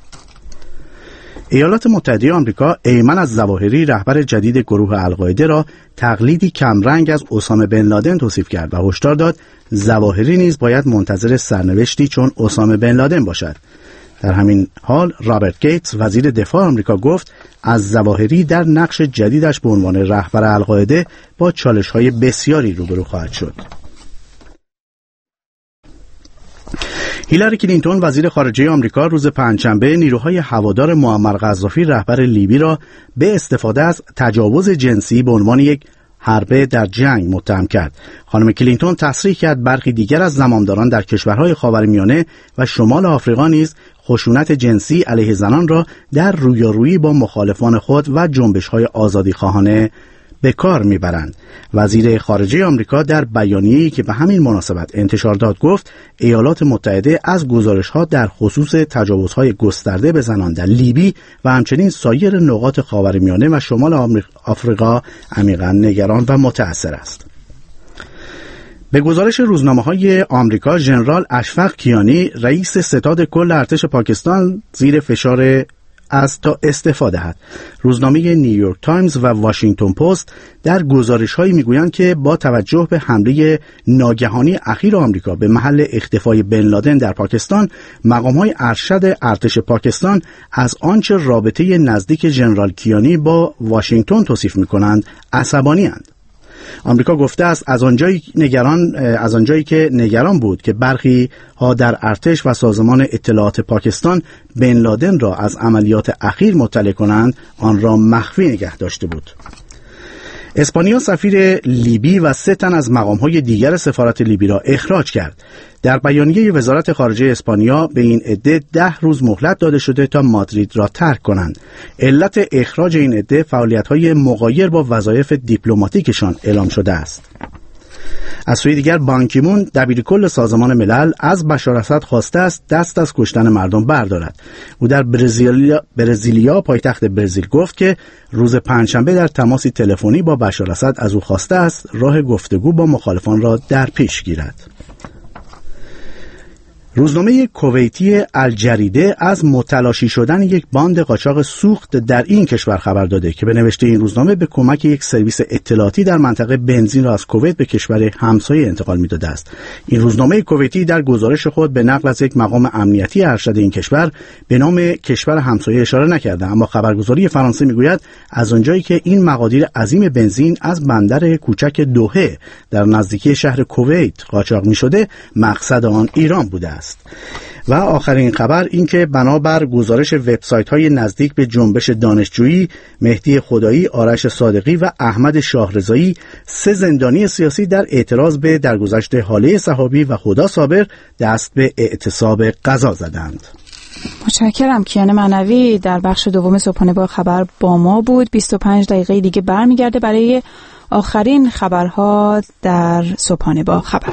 ایالات متحده آمریکا ایمن الظواهری رهبر جدید گروه القاعده را تقلیدی کمرنگ از اسامه بن لادن توصیف کرد و هشدار داد ظواهری نیز باید منتظر سرنوشتی چون اسامه بن لادن باشد. در همین حال رابرت گیتس وزیر دفاع آمریکا گفت از ظواهری در نقش جدیدش به عنوان رهبر القاعده با چالش‌های بسیاری روبرو خواهد شد. هیلاری کلینتون وزیر خارجه آمریکا روز پنجشنبه نیروهای هوادار معمر قذافی رهبر لیبی را به استفاده از تجاوز جنسی به عنوان یک حربه در جنگ متهم کرد. خانم کلینتون تصریح کرد برخی دیگر از زمامداران در کشورهای خاورمیانه و شمال آفریقا نیز خشونت جنسی علیه زنان را در رویارویی با مخالفان خود و جنبش‌های آزادیخواهانه به کار میبرند. وزیر خارجه آمریکا در بیانیه‌ای که به همین مناسبت انتشار داد گفت ایالات متحده از گزارش‌ها در خصوص تجاوزهای گسترده به زنان در لیبی و همچنین سایر نقاط خاورمیانه و شمال آفریقا عمیقاً نگران و متأثر است. به گزارش روزنامه‌های آمریکا، ژنرال اشفق کیانی رئیس ستاد کل ارتش پاکستان زیر فشار از تا استفاده دهد. روزنامه نیویورک تایمز و واشنگتن پست در گزارش‌هایی می‌گویند که با توجه به حمله ناگهانی اخیر آمریکا به محل اختفای بن لادن در پاکستان، مقام‌های ارشد ارتش پاکستان از آنچه رابطه نزدیک ژنرال کیانی با واشنگتن توصیف می‌کنند عصبانی‌اند. آمریکا گفته است از آنجایی نگران از آنجایی که نگران بود که برخی ها در ارتش و سازمان اطلاعات پاکستان بن لادن را از عملیات اخیر مطلع کنند، آن را مخفی نگه داشته بود. اسپانیا سفیر لیبی و سه تن از مقام‌های دیگر سفارت لیبی را اخراج کرد. در بیانیه وزارت خارجه اسپانیا به این عده ده روز مهلت داده شده تا مادرید را ترک کنند. علت اخراج این عده فعالیت‌های مغایر با وظایف دیپلماتیکشان اعلام شده است. از سوی دیگر بان کی مون دبیرکل سازمان ملل از بشار اسد خواسته است دست از کشتن مردم بردارد. او در برزیلیا, برزیلیا پایتخت برزیل گفت که روز پنجشنبه در تماسی تلفنی با بشار اسد از او خواسته است راه گفتگو با مخالفان را در پیش گیرد. روزنامه کویتی الجریده از متلاشی شدن یک باند قاچاق سوخت در این کشور خبر داده که به نوشته این روزنامه به کمک یک سرویس اطلاعاتی در منطقه بنزین را از کویت به کشور همسایه انتقال می‌داده است. این روزنامه کویتی در گزارش خود به نقل از یک مقام امنیتی ارشد این کشور به نام کشور همسایه اشاره نکرده، اما خبرگزاری فرانسه میگوید از آنجایی که این مقادیر عظیم بنزین از بندر کوچک دوحه در نزدیکی شهر کویت قاچاق می‌شده، مقصد آن ایران بوده است. و آخرین خبر این که بنابر گزارش وبسایت‌های نزدیک به جنبش دانشجویی، مهدی خدایی، آرش صادقی و احمد شاهرضایی، سه زندانی سیاسی در اعتراض به درگذشت حاله صحابی و هدی صابر دست به اعتصاب غذا زدند. متشکرم. کیان معنوی در بخش دوم صبحانه با خبر با ما بود. بیست و پنج دقیقه دیگه برمیگرده برای آخرین خبرها در صبحانه با خبر.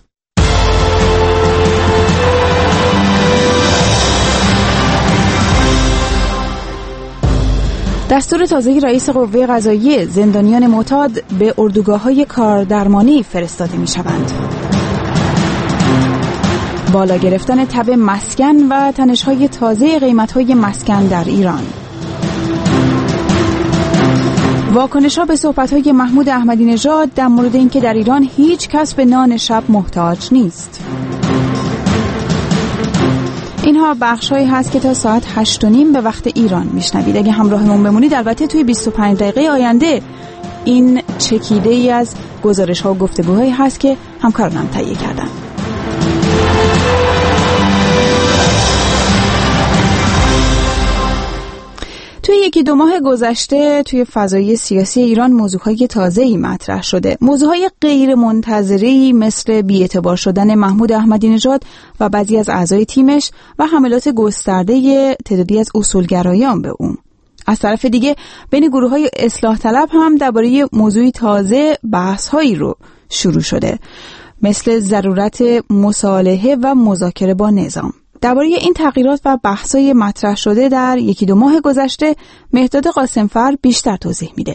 دستور تازه رئیس قوه قضاییه، زندانیان معتاد به اردوگاه‌های کاردرمانی فرستاده می‌شوند. بالا گرفتن تب مسکن و تنش‌های تازه قیمت‌های مسکن در ایران. واکنش‌ها به صحبت‌های محمود احمدی نژاد در مورد اینکه در ایران هیچ کس به نان شب محتاج نیست. اینها بخش‌هایی هست که تا ساعت هشت و نیم به وقت ایران میشنوید. اگه همراهمون بمونید البته توی بیست و پنج دقیقه آینده این چکیده ای از گزارش‌ها و گفتگوهایی هست که همکارانم تهیه کردن. توی یکی دو ماه گذشته توی فضای سیاسی ایران موضوعهای تازه‌ای مطرح شده. موضوعهای غیر منتظره‌ای مثل بی‌اعتبار شدن محمود احمدی نژاد و بعضی از اعضای تیمش و حملات گسترده تعدادی از اصولگرایان به اون. از طرف دیگه بین گروه‌های اصلاح طلب هم درباره موضوعی تازه بحث‌هایی رو شروع شده مثل ضرورت مصالحه و مذاکره با نظام. درباره این تغییرات و بحث‌های مطرح شده در یکی دو ماه گذشته مهداد قاسمفر بیشتر توضیح میده.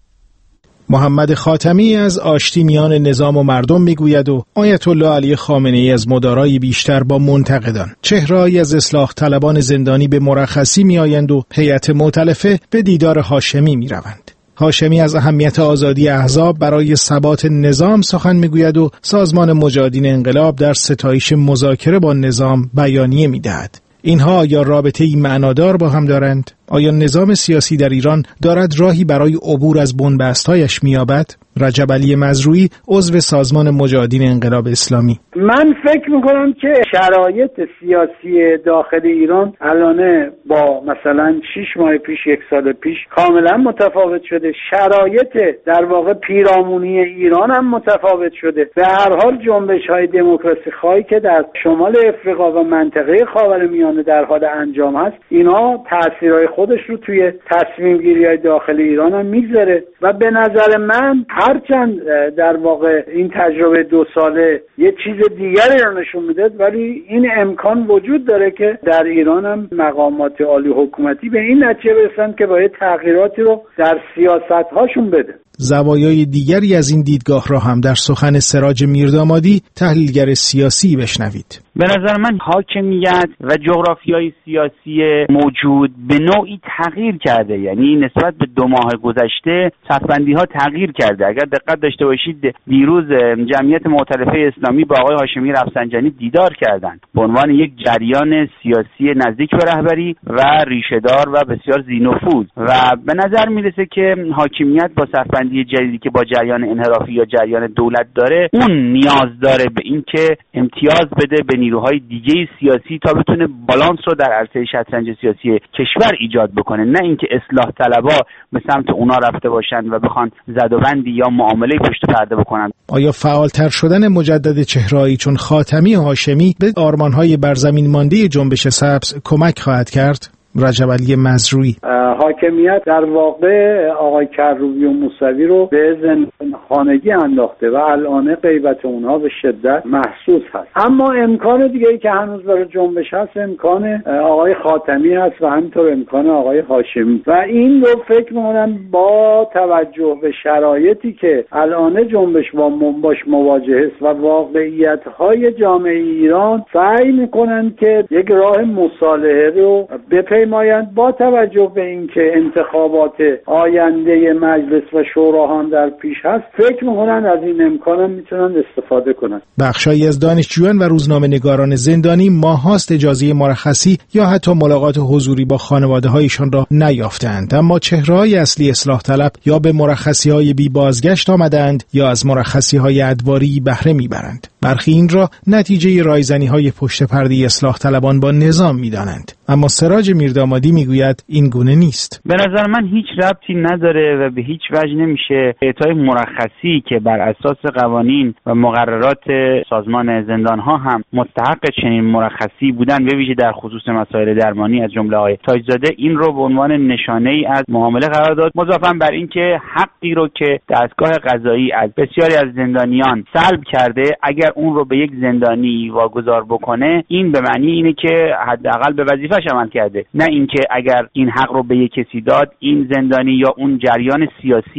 محمد خاتمی از آشتی میان نظام و مردم میگوید و آیت الله علی خامنه‌ای از مدارای بیشتر با منتقدان. چهره‌ای از اصلاح طلبان زندانی به مرخصی میآیند و هیئت مؤتلفه به دیدار هاشمی میروند. هاشمی از اهمیت آزادی احزاب برای ثبات نظام سخن میگوید و سازمان مجاهدین انقلاب در ستایش مذاکره با نظام بیانیه میدهد. اینها آیا رابطه‌ای معنادار با هم دارند؟ آیا نظام سیاسی در ایران دارد راهی برای عبور از بنبست‌هایش می‌یابد؟ رجب علی مزروعی عضو سازمان مجاهدین انقلاب اسلامی: من فکر میکنم که شرایط سیاسی داخل ایران الان با مثلا شش ماه پیش، یک سال پیش کاملا متفاوت شده. شرایط در واقع پیرامونی ایران هم متفاوت شده. به هر حال جنبش‌های دموکراسی خواهی که در شمال افریقا و منطقه خاورمیانه در حال انجام هست، اینا تأثیرهای خودش رو توی تصمیم گیری‌های داخل ایران هم میگذاره و به نظر من هرچند در واقع این تجربه دو ساله یه چیز دیگری رو نشون میده، ولی این امکان وجود داره که در ایران هم مقامات عالی حکومتی به این نتیجه برسن که باید تغییراتی رو در سیاست هاشون بده. زوایای دیگری از این دیدگاه را هم در سخن سراج میردامادی، تحلیلگر سیاسی، بشنوید. به نظر من حاکمیت و جغرافیای سیاسی موجود به نوعی تغییر کرده، یعنی نسبت به دو ماه گذشته صفبندی ها تغییر کرده. اگر دقت داشته باشید دیروز جمعیت مؤتلفه اسلامی با آقای هاشمی رفسنجانی دیدار کردند به عنوان یک جریان سیاسی نزدیک به رهبری و ریشه‌دار و بسیار ذی‌نفوذ، و به نظر میرسه که حاکمیت با صفبندی جدیدی که با جریان انحرافی یا جریان دولت داره، اون نیاز داره به اینکه امتیاز بده به نیروهای دیگه سیاسی تا بتونه بالانس رو در عرصه شطرنج سیاسی کشور ایجاد بکنه، نه اینکه اصلاح طلبها به سمت اونا رفته باشن و بخوان زدوبندی یا معامله پشت پرده بکنن. آیا فعالتر شدن مجدد چهرهایی چون خاتمی و هاشمی به آرمانهای برزمین مانده جنبش سبز کمک خواهد کرد؟ رجب علی مزروعی: حاکمیت در واقع آقای کروبی و موسوی رو به زندانخانگی انداخته و الان غیبت اونها به شدت محسوس هست. اما امکان دیگه‌ای که هنوز برای جنبش هست امکان آقای خاتمی هست و همینطور امکان آقای هاشمی، و این رو فکر می‌کنم با توجه به شرایطی که الان جنبش با باش مواجه است و واقعیت‌های جامعه ایران سعی می‌کنن که یک راه مصالحه رو بپیمایند با توجه به اینکه انتخابات آینده مجلس و شورا هم در پیش هست. فکر می‌کنن از این امکان هم میتونن استفاده کنن. بخشایی از دانشجویان و روزنامه‌نگاران زندانی ماهاست اجازه مرخصی یا حتی ملاقات حضوری با خانواده‌هایشان را نیافتند، اما چهره‌های اصلی اصلاح طلب یا به مرخصی‌های بی بازگشت آمدند یا از مرخصی‌های ادواری بهره میبرند. برخی این را نتیجه رایزنی‌های پشت پرده اصلاح طلبان با نظام می‌دانند، اما سراج میردامادی میگوید این گونه نیست. به نظر من هیچ ربطی نداره و به هیچ وجه نمیشه اعطای مرخصی که بر اساس قوانین و مقررات سازمان زندان‌ها هم مستحق چنین مرخصی بودن، به ویژه در خصوص مسائل درمانی از جمله آقای تاجزاده، این رو به عنوان نشانه‌ای از معامله قرار داد، مضافاً بر اینکه حقی رو که دستگاه قضایی از بسیاری از زندانیان سلب کرده اگر اون رو به یک زندانی واگذار بکنه، این به معنی اینه که حداقل به وظیفه‌اش عمل کرده، نه اینکه اگر این حق رو به یک کسی داد این زندانی یا اون جریان سیاسی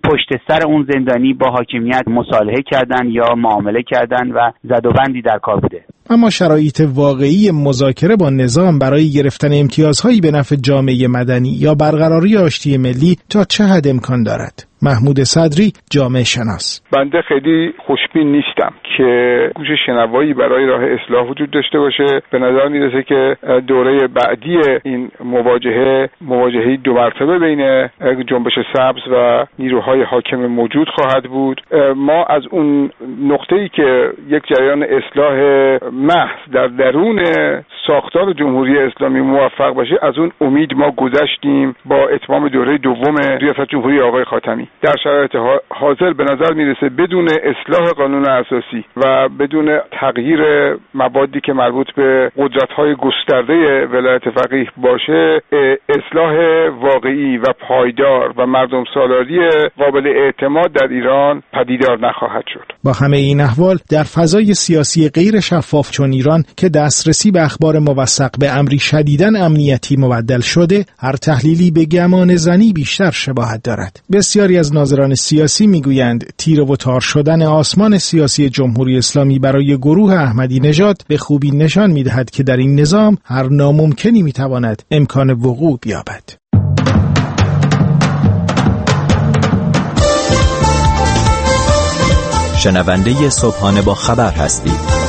پشت سر اون زندانی با حاکمیت مصالحه کردن یا معامله کردن و زد و بندی در کار بوده. اما شرایط واقعی مذاکره با نظام برای گرفتن امتیازهایی به نفع جامعه مدنی یا برقراری آشتی ملی تا چه حد امکان دارد؟ محمود صدری، جامعه شناس: بنده خیلی خوشبین نیستم که گوش شنوایی برای راه اصلاح وجود داشته باشه. به نظر میرسه که دوره بعدی این مواجهه مواجهه دو مرتبه بین جنبش سبز و نیروهای حاکم موجود خواهد بود. ما از اون نقطه‌ای که یک جریان اصلاح محض در درون ساختار جمهوری اسلامی موفق باشه، از اون امید ما گذشتیم با اتمام دوره دوم ریاست جمهوری آقای خاتمی. در شرایط حاضر به نظر میرسه بدون اصلاح قانون اساسی و بدون تغییر مبادی که مربوط به قدرت‌های گسترده ولایت فقیه باشه، اصلاح واقعی و پایدار و مردم سالاری قابل اعتماد در ایران پدیدار نخواهد شد. با همه این احوال در فضای سیاسی غیر شفاف چون ایران که دسترسی به اخبار موثق به امری شدیداً امنیتی مبدل شده، هر تحلیلی به گمان زنی بیشتر شباهت دارد. بسیاری از ناظران سیاسی میگویند تیره و تار شدن آسمان سیاسی جمهوری اسلامی برای گروه احمدی نژاد به خوبی نشان میدهد که در این نظام هر ناممکنی میتواند امکان وقوع بیابد. شنونده صبحانه با خبر هستید.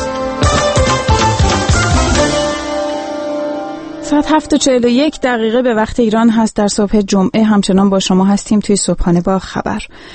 ساعت هفت و چهل و یک دقیقه به وقت ایران هست. در صبح جمعه همچنان با شما هستیم توی صبحانه با خبر.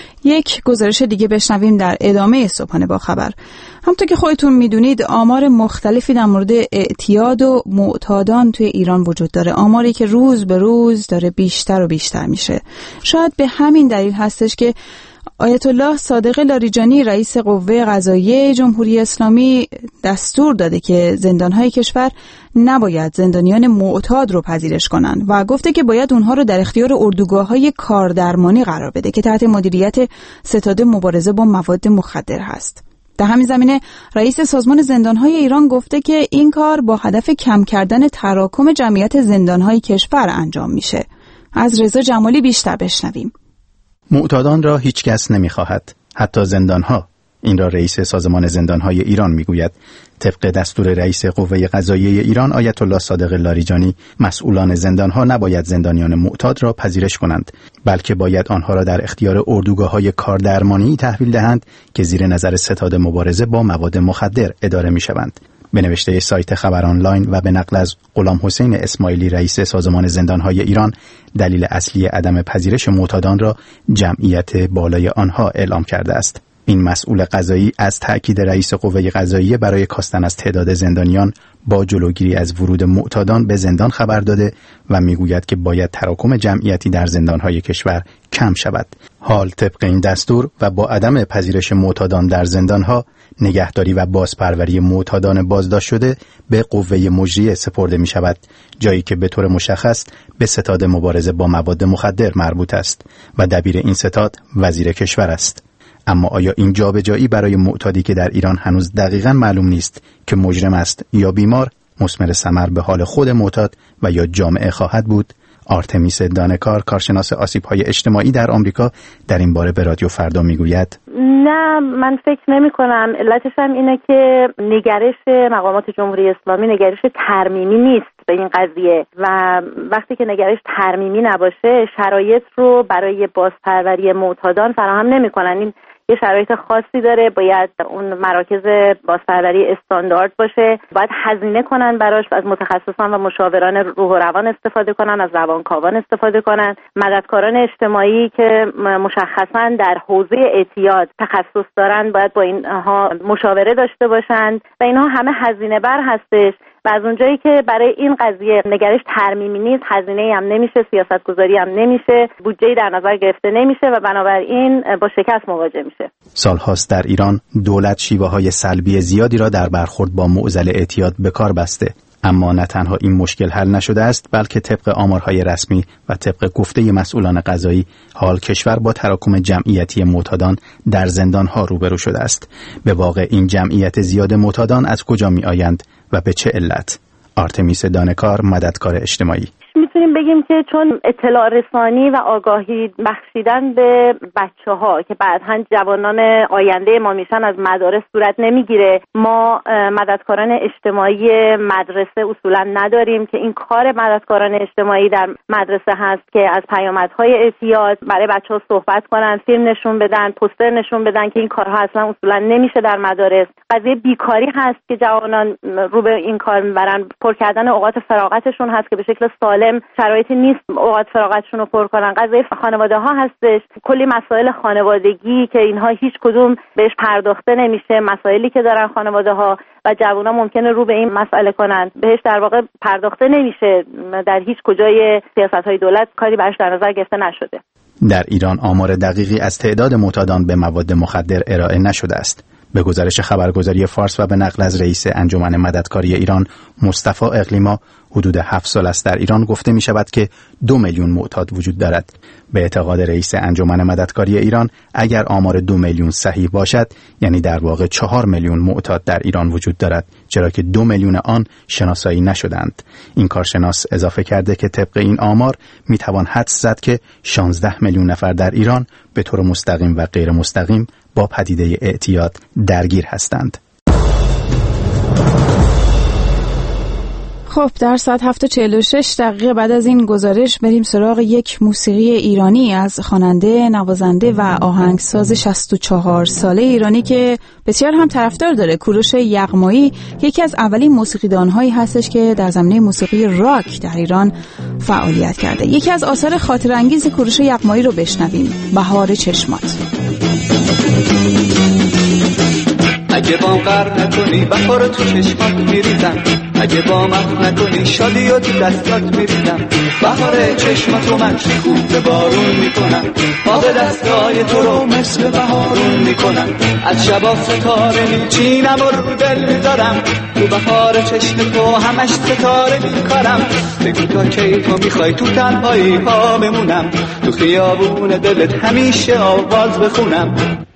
یک گزارش دیگه بشنویم در ادامه صبحانه با خبر. همونطور که خودتون میدونید آمار مختلفی در مورد اعتیاد و معتادان توی ایران وجود داره، آماری که روز به روز داره بیشتر و بیشتر میشه. شاید به همین دلیل هستش که آیت الله صادق لاریجانی رئیس قوه قضاییه جمهوری اسلامی دستور داده که زندانهای کشور نباید زندانیان معتاد رو پذیرش کنن و گفته که باید اونها رو در اختیار اردوگاه‌های کاردرمانی قرار بده که تحت مدیریت ستاد مبارزه با مواد مخدر هست. در همین زمینه رئیس سازمان زندانهای ایران گفته که این کار با هدف کم کردن تراکم جمعیت زندانهای کشور انجام میشه. از رضا جمالی بیشتر بشنویم. معتادان را هیچ کس نمی‌خواهد، حتی زندانها. این را رئیس سازمان زندانهای ایران میگوید. طبق دستور رئیس قوه قضاییه ایران آیت الله صادق لاریجانی، مسئولان زندانها نباید زندانیان معتاد را پذیرش کنند، بلکه باید آنها را در اختیار اردوگاه‌های کاردرمانی تحویل دهند که زیر نظر ستاد مبارزه با مواد مخدر اداره می‌شوند. به نوشته سایت خبر آنلاین و به نقل از غلام حسین اسماعیلی رئیس سازمان زندانهای ایران، دلیل اصلی عدم پذیرش معتادان را جمعیت بالای آنها اعلام کرده است. این مسئول قضایی از تأکید رئیس قوه قضاییه برای کاستن از تعداد زندانیان با جلوگیری از ورود معتادان به زندان خبر داده و میگوید که باید تراکم جمعیتی در زندانهای کشور کم شود. حال طبق این دستور و با عدم پذیرش معتادان در زندانها، نگهداری و بازپروری معتادان بازداشت شده به قوه مجریه سپرده می شود، جایی که به طور مشخص به ستاد مبارزه با مواد مخدر مربوط است و دبیر این ستاد وزیر کشور است. اما آیا این جابجایی برای معتادی که در ایران هنوز دقیقاً معلوم نیست که مجرم است یا بیمار، مثمر ثمر به حال خود معتاد و یا جامعه خواهد بود؟ آرتمیس دانکار، کارشناس آسیب‌های اجتماعی در آمریکا، در این باره به رادیو فردا میگوید: نه، من فکر نمی کنم. علتش هم اینه که نگرش مقامات جمهوری اسلامی نگرش ترمیمی نیست به این قضیه و وقتی که نگرش ترمیمی نباشه شرایط رو برای بازپروری معتادان فراهم نمی کنن. این یه شرایط خاصی داره، باید اون مراکز بازپروری استاندارد باشه، باید هزینه کنن براش، از متخصصان و مشاوران روح و روان استفاده کنن، از روانکاوان استفاده کنن، مددکاران اجتماعی که مشخصا در حوزه اعتیاد تخصص دارن باید با اینها مشاوره داشته باشند و اینها همه هزینه بر هستش. و از اونجایی که برای این قضیه نگرش ترمیمی نیست، هزینه‌ای هم نمیشه، سیاستگذاری هم نمیشه، بودجه‌ای در نظر گرفته نمیشه و بنابراین با شکست مواجه میشه. سالهاست در ایران دولت شیوه‌های سلبی زیادی را در برخورد با معضل اعتیاد به کار بسته. اما نه تنها این مشکل حل نشده است، بلکه طبق آمارهای رسمی و طبق گفته مسئولان قضایی، حال کشور با تراکم جمعیتی معتادان در زندانها روبرو شده است. به واقع این جمعیت زیاد معتادان از کجا می آیند و به چه علت؟ آرتمیس دانکار، مددکار اجتماعی: میتونیم بگیم که چون اطلاع رسانی و آگاهی بخشیدن به بچه ها که بعداً جوانان آینده ما میشن از مدارس صورت نمیگیره، ما مددکاران اجتماعی مدرسه اصولا نداریم که این کار مددکاران اجتماعی در مدرسه هست که از پیامدهای اعتیاد برای بچه ها صحبت کنن، فیلم نشون بدن، پوستر نشون بدن که این کارها اصلا اصولا نمیشه در مدارس. قضیه بیکاری هست که جوانان رو به این کار میبرن، پر کردن اوقات فراغتشون هست که به شکل سالم شرایطی نیست اوقات فراغتشون رو پر کنن. قضیه خانواده ها هستش، کلی مسائل خانوادگی که اینها هیچ کدوم بهش پرداخته نمیشه، مسائلی که دارن خانواده ها و جوونا ممکنه رو به این مسئله کنن بهش در واقع پرداخته نمیشه، در هیچ کجای سیاست‌های دولت کاری برش در نظر گرفته نشده. در ایران آمار دقیقی از تعداد معتادان به مواد مخدر ارائه نشده است. به گزارش خبرگزاری فارس و به نقل از رئیس انجمن مددکاری ایران مصطفی اقلیما، حدود هفت سال است در ایران گفته می شود که دو میلیون معتاد وجود دارد. به اعتقاد رئیس انجمن مددکاری ایران اگر آمار دو میلیون صحیح باشد یعنی در واقع چهار میلیون معتاد در ایران وجود دارد، چرا که دو میلیون آن شناسایی نشدند. این کارشناس اضافه کرده که طبق این آمار می توان حدس زد که شانزده میلیون نفر در ایران به طور مستقیم و غیر مستقیم با پدیده اعتیاد درگیر هستند. خب در ساعت هفت و چهل و شش دقیقه بعد از این گزارش بریم سراغ یک موسیقی ایرانی از خواننده، نوازنده و آهنگساز شصت و چهار ساله ایرانی که بسیار هم طرفدار داره. کوروش یغمایی یکی از اولین موسیقیدان‌هایی هستش که در زمینه موسیقی راک در ایران فعالیت کرده. یکی از آثار خاطرانگیز کوروش یغمایی رو بشنویم، بهار چشمات. اگه بام غرق نکنی بهار تو چشمات میریزم، اگه بام عفو نکنی شادی و تو دستات میریزم، بهار چشماتو من خوب به بارون میکنم، باغ دستای تو رو مثل بهارون میکنم، از شبا ستاره میچینم و رو دل میذارم، تو بهار چشم تو همش ستاره میکارم، بگو تا کی تو میخوای تو تنهایی ها بمونم، تو خیابون دلت همیشه آواز بخونم.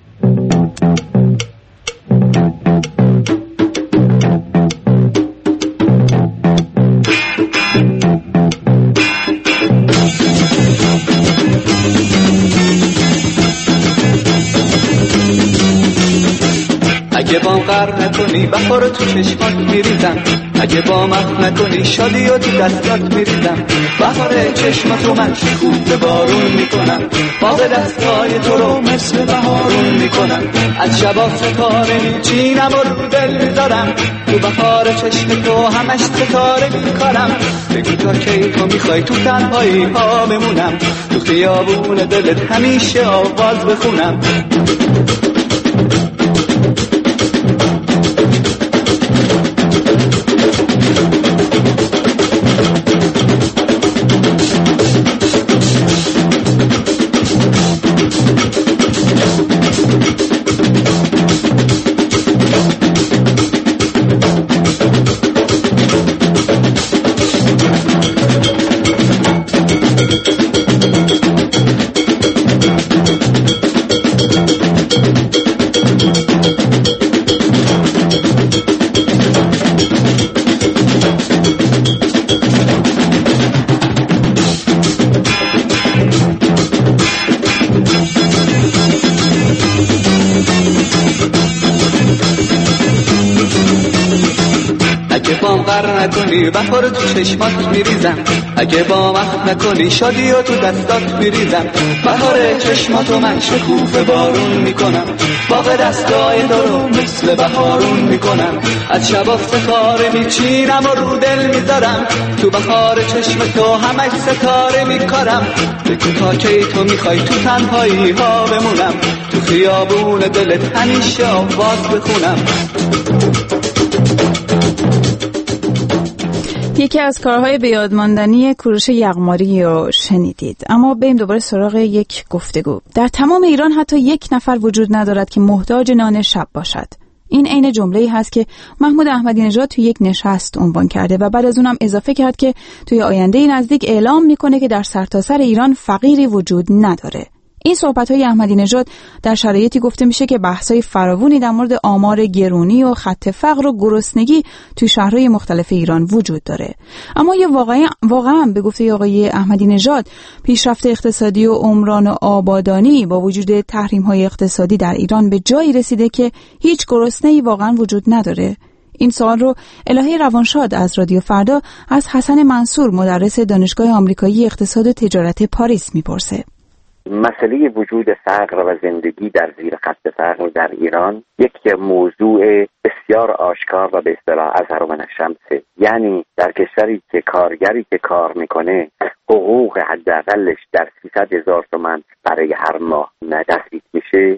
اگه بام غرق نکنی بهار تو چشمات میریزم، اگه بام عفو نکنی شادی و تو دستات میریزم، بهار چشماتو من خوب به بارون میکنم، باغ دستای تو رو مثل بهارون میکنم، از شبا ستاره میچینم و رو دل میذارم، تو بهار چشم تو همش ستاره میکارم، بگو تا کی تو میخوای تو تنهایی ها بمونم، تو خیابون دلت همیشه آواز بخونم. نکنی بهار تو چشمات میریزم، اگه با عفو نکنی شادی و تو دستات میریزم، بهار چشماتو من شکوفه بارون میکنم، باغ دستای دارو مثل بهارون میکنم، از شبا ستاره میچینم و رو دل میذارم، تو بهار چشم تو همش ستاره میکارم، بگو تا کی تو میخوای تو تنهایی ها بمونم، تو خیابون دلت همیشه آواز بخونم. یکی از کارهای بیادماندنی کوروش یغمایی رو شنیدید. اما بریم دوباره سراغ یک گفتگو. در تمام ایران حتی یک نفر وجود ندارد که محتاج نان شب باشد. این عین جمله‌ای هست که محمود احمدی نژاد توی یک نشست عنوان کرده و بعد از اونم اضافه کرد که توی آینده نزدیک اعلام میکنه که در سرتاسر ایران فقیری وجود نداره. این صحبت‌های احمدی نژاد در شرایطی گفته میشه که بحث‌های فراوانی در مورد آمار گرونی و خط فقر و گرسنگی توی شهرهای مختلف ایران وجود داره. اما یه واقعا واقعا به گفته آقای احمدی نژاد پیشرفت اقتصادی و عمران و آبادانی با وجود تحریم‌های اقتصادی در ایران به جایی رسیده که هیچ گرسنه‌ای واقعا وجود نداره. این سوال رو الهه روانشاد از رادیو فردا از حسن منصور مدرس دانشگاه آمریکایی اقتصاد و تجارت پاریس میپرسه. مسئله وجود فقر و زندگی در زیر خط فقر در ایران یک موضوع بسیار آشکار و به اصطلاح اظهر من الشمس، یعنی در کشوری که کارگری که کار میکنه حقوق حداقلش در سیصد هزار تومان برای هر ماه تثبیت میشه،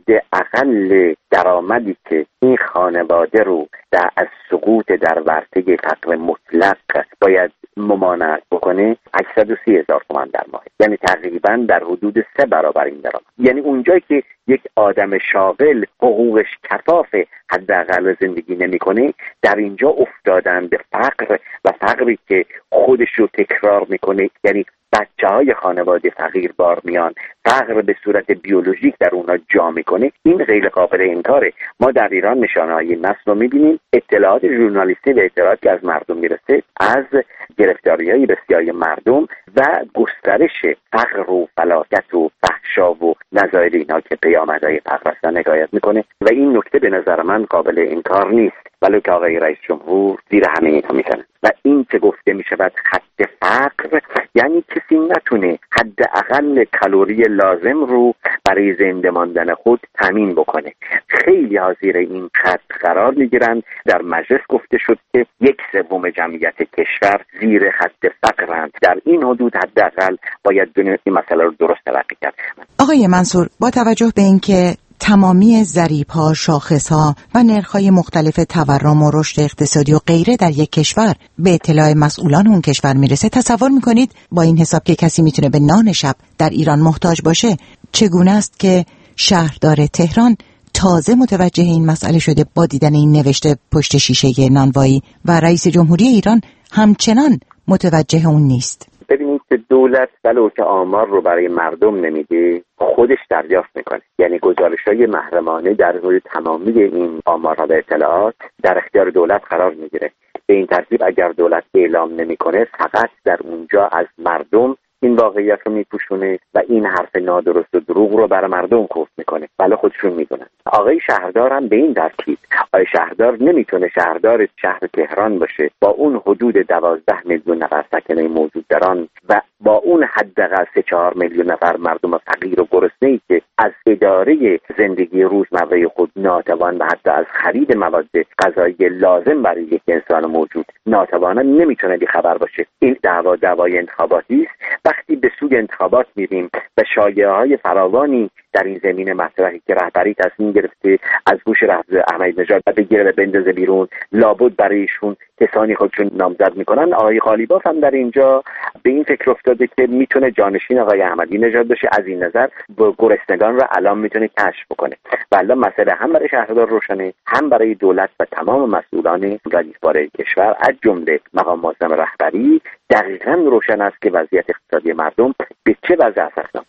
حداقل درآمدی که این خانواده رو در از سقوط در ورطه فقر مطلق باید ممانعت بکنه هشتصد و سی هزار تومان در ماه، یعنی تقریبا در حدود سه برابر این درآمد. یعنی اونجایی که یک آدم شاغل حقوقش کفاف حداقل زندگی نمیکنه، در اینجا افتادن به فقر و فقری که خودش رو تکرار میکنه، یعنی بچه های خانواده فقیر بار میان، فقر به صورت بیولوژیک در اونا جا میکنه. این غیر قابل انکاره. ما در ایران نشانه های مست رو میبینیم. اطلاعات ژورنالیستی و اطلاعاتی که از مردم میرسه از گرفتاری های بسیاری مردم و گسترش فقر و فلاکت و فحشا و نظایر اینا که پیامدهای فقر هستن حکایت میکنه و این نکته به نظر من قابل انکار نیست، ولی که آقای رئیس جمهور زیر همه اینا میزنه. و این که گفته میشود خط فقر، یعنی کسی نتونه حداقل کالری لازم رو برای زنده ماندن خود تامین بکنه. خیلی ها زیر این خط قرار میگیرن. در مجلس گفته شد که یک سوم جمعیت کشور زیر خط فقرند. در این حدود حداقل باید این مسئله رو درست تلقی کرد. آقای منصور، با توجه به اینکه تمامی ضریب‌ها، شاخص‌ها و نرخ‌های مختلف تورم و رشد اقتصادی و غیره در یک کشور به اطلاع مسئولان اون کشور میرسه، تصور میکنید با این حساب که کسی میتونه به نان شب در ایران محتاج باشه، چگونه است که شهردار تهران تازه متوجه این مسئله شده با دیدن این نوشته پشت شیشه نانوایی و رئیس جمهوری ایران همچنان متوجه اون نیست؟ ببینید که دولت ولو که آمار رو برای مردم نمیده، خودش دریافت میکنه. یعنی گزارش‌های محرمانه در روی تمامی این آمارها و اطلاعات در اختیار دولت قرار میگیره. به این ترتیب اگر دولت اعلام نمیکنه، فقط در اونجا از مردم این واقعیت رو میپوشونه و این حرف نادرست و دروغ رو برای مردم کوفت میکنه. ولی خودشون میدونن. آقای شهردار هم به این ترتیب، آقای شهردار نمیتونه شهردار شهر تهران باشه با اون حدود دوازده میلیون نفر ساکنه موجود در آن و با اون حداقل سه چهار میلیون نفر مردم فقیر و گرسنه‌ای که از اداره زندگی روزمره خود ناتوان و حتی از خرید مواد غذایی لازم برای یک انسان موجود ناتوانه، نمیتونه بی خبر باشه. این دعوا دعوای انتخاباتی است. وقتی به سوی انتخابات میریم و شایعه‌های فراوانی در این زمینه مطرحی که رهبری تصمیم گرفته از گوش احمدی نژاد بگیره و بندازه بیرون، لابد برایشون کسانی خودشون نامزد میکنن. آقای قالیباف هم در اینجا به این فکر افتاده که میتونه جانشین آقای احمدی نژاد باشه. از این نظر گرسنگان را الان میتونه کشف بکنه. والا مسئله هم برای شهردار روشنه، هم برای دولت و تمام مسئولان ردیف‌باره کشور از جمله مقام معظم رهبری دقیقاً روشن است که وضعیت اقتصادی مردم به چه وضع است.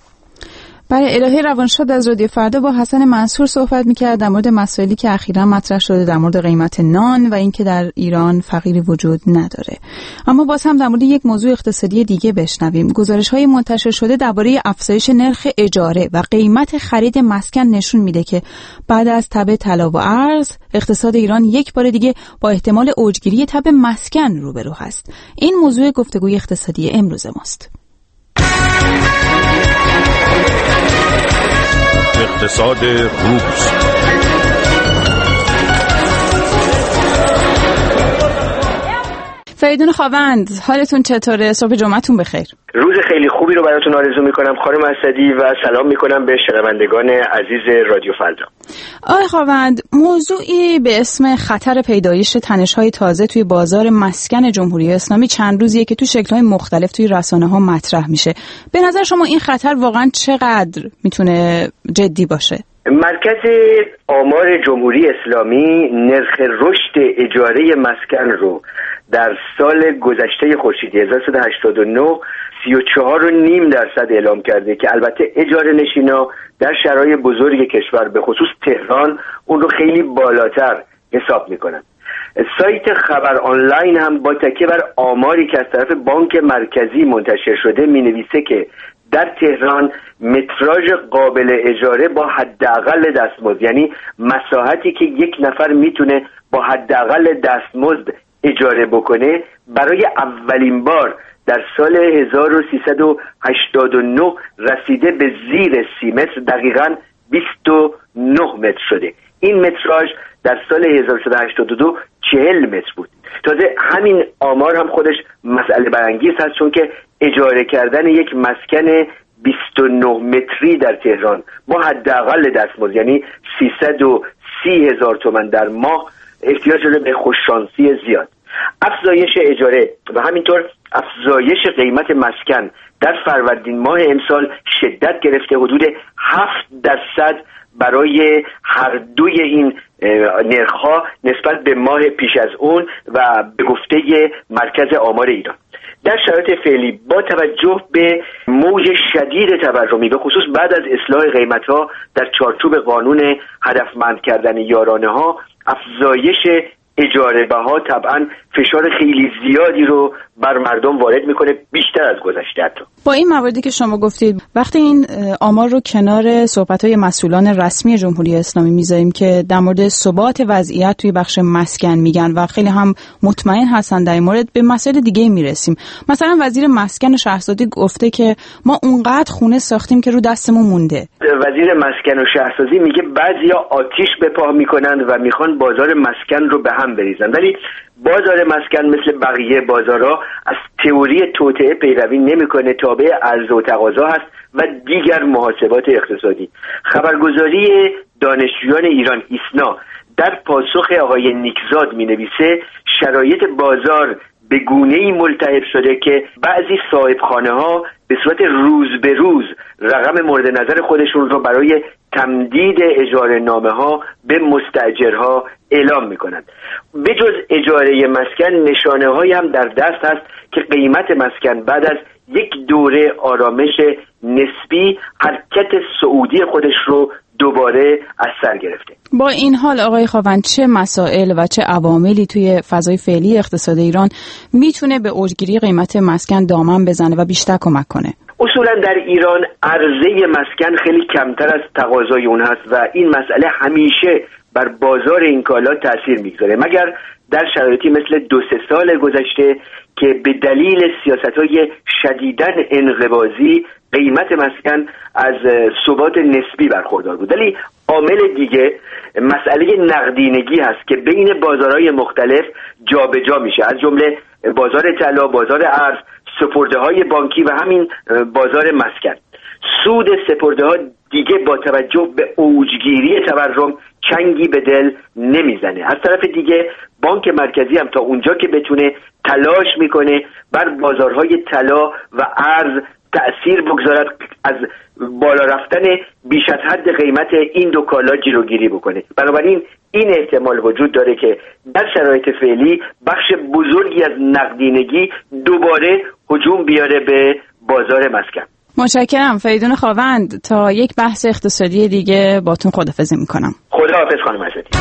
برای الهه روانشاد از رادیو فردا با حسن منصور صحبت می‌کرد در مورد مسائلی که اخیراً مطرح شده در مورد قیمت نان و اینکه در ایران فقیری وجود نداره. اما باز هم در مورد یک موضوع اقتصادی دیگه بشنویم. گزارش‌های منتشر شده درباره افزایش نرخ اجاره و قیمت خرید مسکن نشون میده که بعد از تب طلا و ارز، اقتصاد ایران یک بار دیگه با احتمال اوجگیری تب مسکن روبرو هست. این موضوع گفتگوی اقتصادی امروز ماست. اقتصاد روز. فریدون خاوند، حالتون چطوره؟ صبح جمعتون بخیر. روز خیلی خوبی رو براتون آرزو میکنم خانم اسدی و سلام میکنم به شنوندگان عزیز رادیو فردا. آقای خاوند، موضوعی به اسم خطر پیدایش تنش‌های تازه توی بازار مسکن جمهوری اسلامی چند روزیه که تو شکل‌های مختلف توی رسانه‌ها مطرح میشه. به نظر شما این خطر واقعا چقدر میتونه جدی باشه؟ مرکز آمار جمهوری اسلامی نرخ رشد اجاره مسکن رو در سال گذشته خورشیدی هزار و سیصد و هشتاد و نه سی و چهار و نیم درصد اعلام کرده که البته اجاره نشینا در شرایط بزرگ کشور به خصوص تهران اون رو خیلی بالاتر حساب میکنن. سایت خبر آنلاین هم با تکیه بر آماری که از طرف بانک مرکزی منتشر شده مینویسه که در تهران متراژ قابل اجاره با حداقل دستمزد، یعنی مساحتی که یک نفر میتونه با حداقل دستمزد اجاره بکنه، برای اولین بار در سال هزار و سیصد و هشتاد و نه رسیده به زیر سی متر، دقیقاً بیست و نه متر شده. این متراژ در سال هزار و سیصد و هشتاد و دو چهل متر بود. تازه همین آمار هم خودش مسئله برانگیز هست، چون که اجاره کردن یک مسکن بیست و نه متری در تهران با حداقل دستمزد، یعنی سیصد و سی هزار تومان در ماه، احتیاج داره به خوششانسی زیاد. افزایش اجاره و همینطور افزایش قیمت مسکن در فروردین ماه امسال شدت گرفته، حدود هفت درصد برای هر دوی این نرخ‌ها نسبت به ماه پیش از اون و به گفته مرکز آمار ایران. در شرایط فعلی با توجه به موج شدید تورمی، به خصوص بعد از اصلاح قیمت‌ها در چارچوب قانون هدفمند کردن یارانه‌ها، افزایش اجاره بها طبعا فشار خیلی زیادی رو بر مردم وارد میکنه، بیشتر از گذشته. حتی با این مواردی که شما گفتید، وقتی این آمار رو کنار صحبت‌های مسئولان رسمی جمهوری اسلامی میذاریم که در مورد ثبات وضعیت توی بخش مسکن میگن و خیلی هم مطمئن هستن در این مورد، به مسائل دیگه میرسیم. مثلا وزیر مسکن شهرسازی گفته که ما اونقدر خونه ساختیم که رو دستمون مونده. وزیر مسکن و شهرسازی میگه بعضیا آتیش به پا میکنن و میخوان بازار مسکن رو به هم بریزن، ولی بازار مسکن مثل بقیه بازارها از تئوری توطئه پیروی نمیکنه، تابع عرضه و تقاضا هست و دیگر محاسبات اقتصادی. خبرگزاری دانشجویان ایران ایسنا در پاسخ آقای نیکزاد مینویسه شرایط بازار به گونه‌ای ملتهب شده که بعضی صاحبخانه‌ها به صورت روز به روز رقم مورد نظر خودشون رو برای تمدید اجاره نامه ها به مستاجرها اعلام میکنند. به جز اجاره مسکن نشانه هایی هم در دست هست که قیمت مسکن بعد از یک دوره آرامش نسبی حرکت صعودی خودش رو دوباره از سر گرفته. با این حال آقای خاوند، چه مسائل و چه عواملی توی فضای فعلی اقتصاد ایران میتونه به اوجگیری قیمت مسکن دامن بزنه و بیشتر کمک کنه؟ اصولا در ایران عرضه مسکن خیلی کمتر از تقاضای اون هست و این مسئله همیشه بر بازار این کالا تأثیر میگذاره، مگر در شرایطی مثل دو سه سال گذشته که به دلیل سیاست‌های شدیداً انقباضی قیمت مسکن از ثبات نسبی برخوردار بود. ولی عامل دیگه مسئله نقدینگی هست که بین بازارهای مختلف جابجا میشه، از جمله بازار طلا، بازار ارز، سپرده‌های بانکی و همین بازار مسکن. سود سپرده‌ها دیگه با توجه به اوجگیری تورم چنگی به دل نمیزنه. از طرف دیگه بانک مرکزی هم تا اونجا که بتونه تلاش میکنه بر بازارهای طلا و ارز تأثیر بگذارد از بالا رفتن بیش از حد قیمت این دو کالا جلوگیری بکنه. بنابراین این احتمال وجود داره که در شرایط فعلی بخش بزرگی از نقدینگی دوباره هجوم بیاره به بازار مسکن. متشکرم. فریدون خاوند، تا یک بحث اقتصادی دیگه باتون خداحافظی میکنم. خداحافظ خانم اسدی.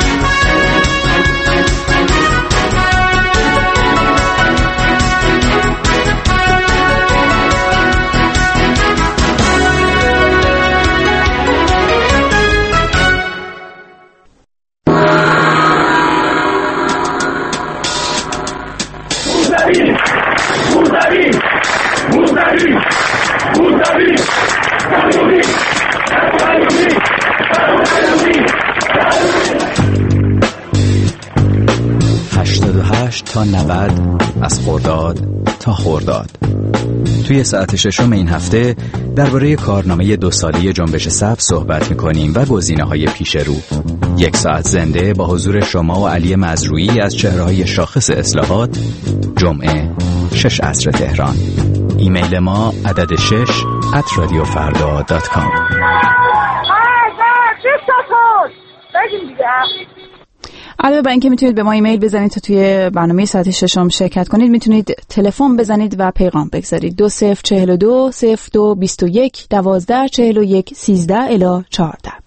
هشتاد و هشت تا نود از خرداد تا خرداد. توی ساعت ششم این هفته درباره کارنامه دو سالی جنبش سبز صحبت می‌کنیم و گزینه‌های پیش رو. یک ساعت زنده با حضور شما و علی مزروعی از چهره‌های شاخص اصلاحات. جمعه شش عصر تهران. ایمیل ما عدد شش ات رادیو فردا دات کام. علاوه بر اینکه میتونید به ما ایمیل بزنید تا توی برنامه ساعت ششم شرکت کنید، میتونید تلفن بزنید و پیغام بگذارید. دو صفر چهل و دو صفر دو بیست و یک دوازده چهل و یک سیزده الی چهارده.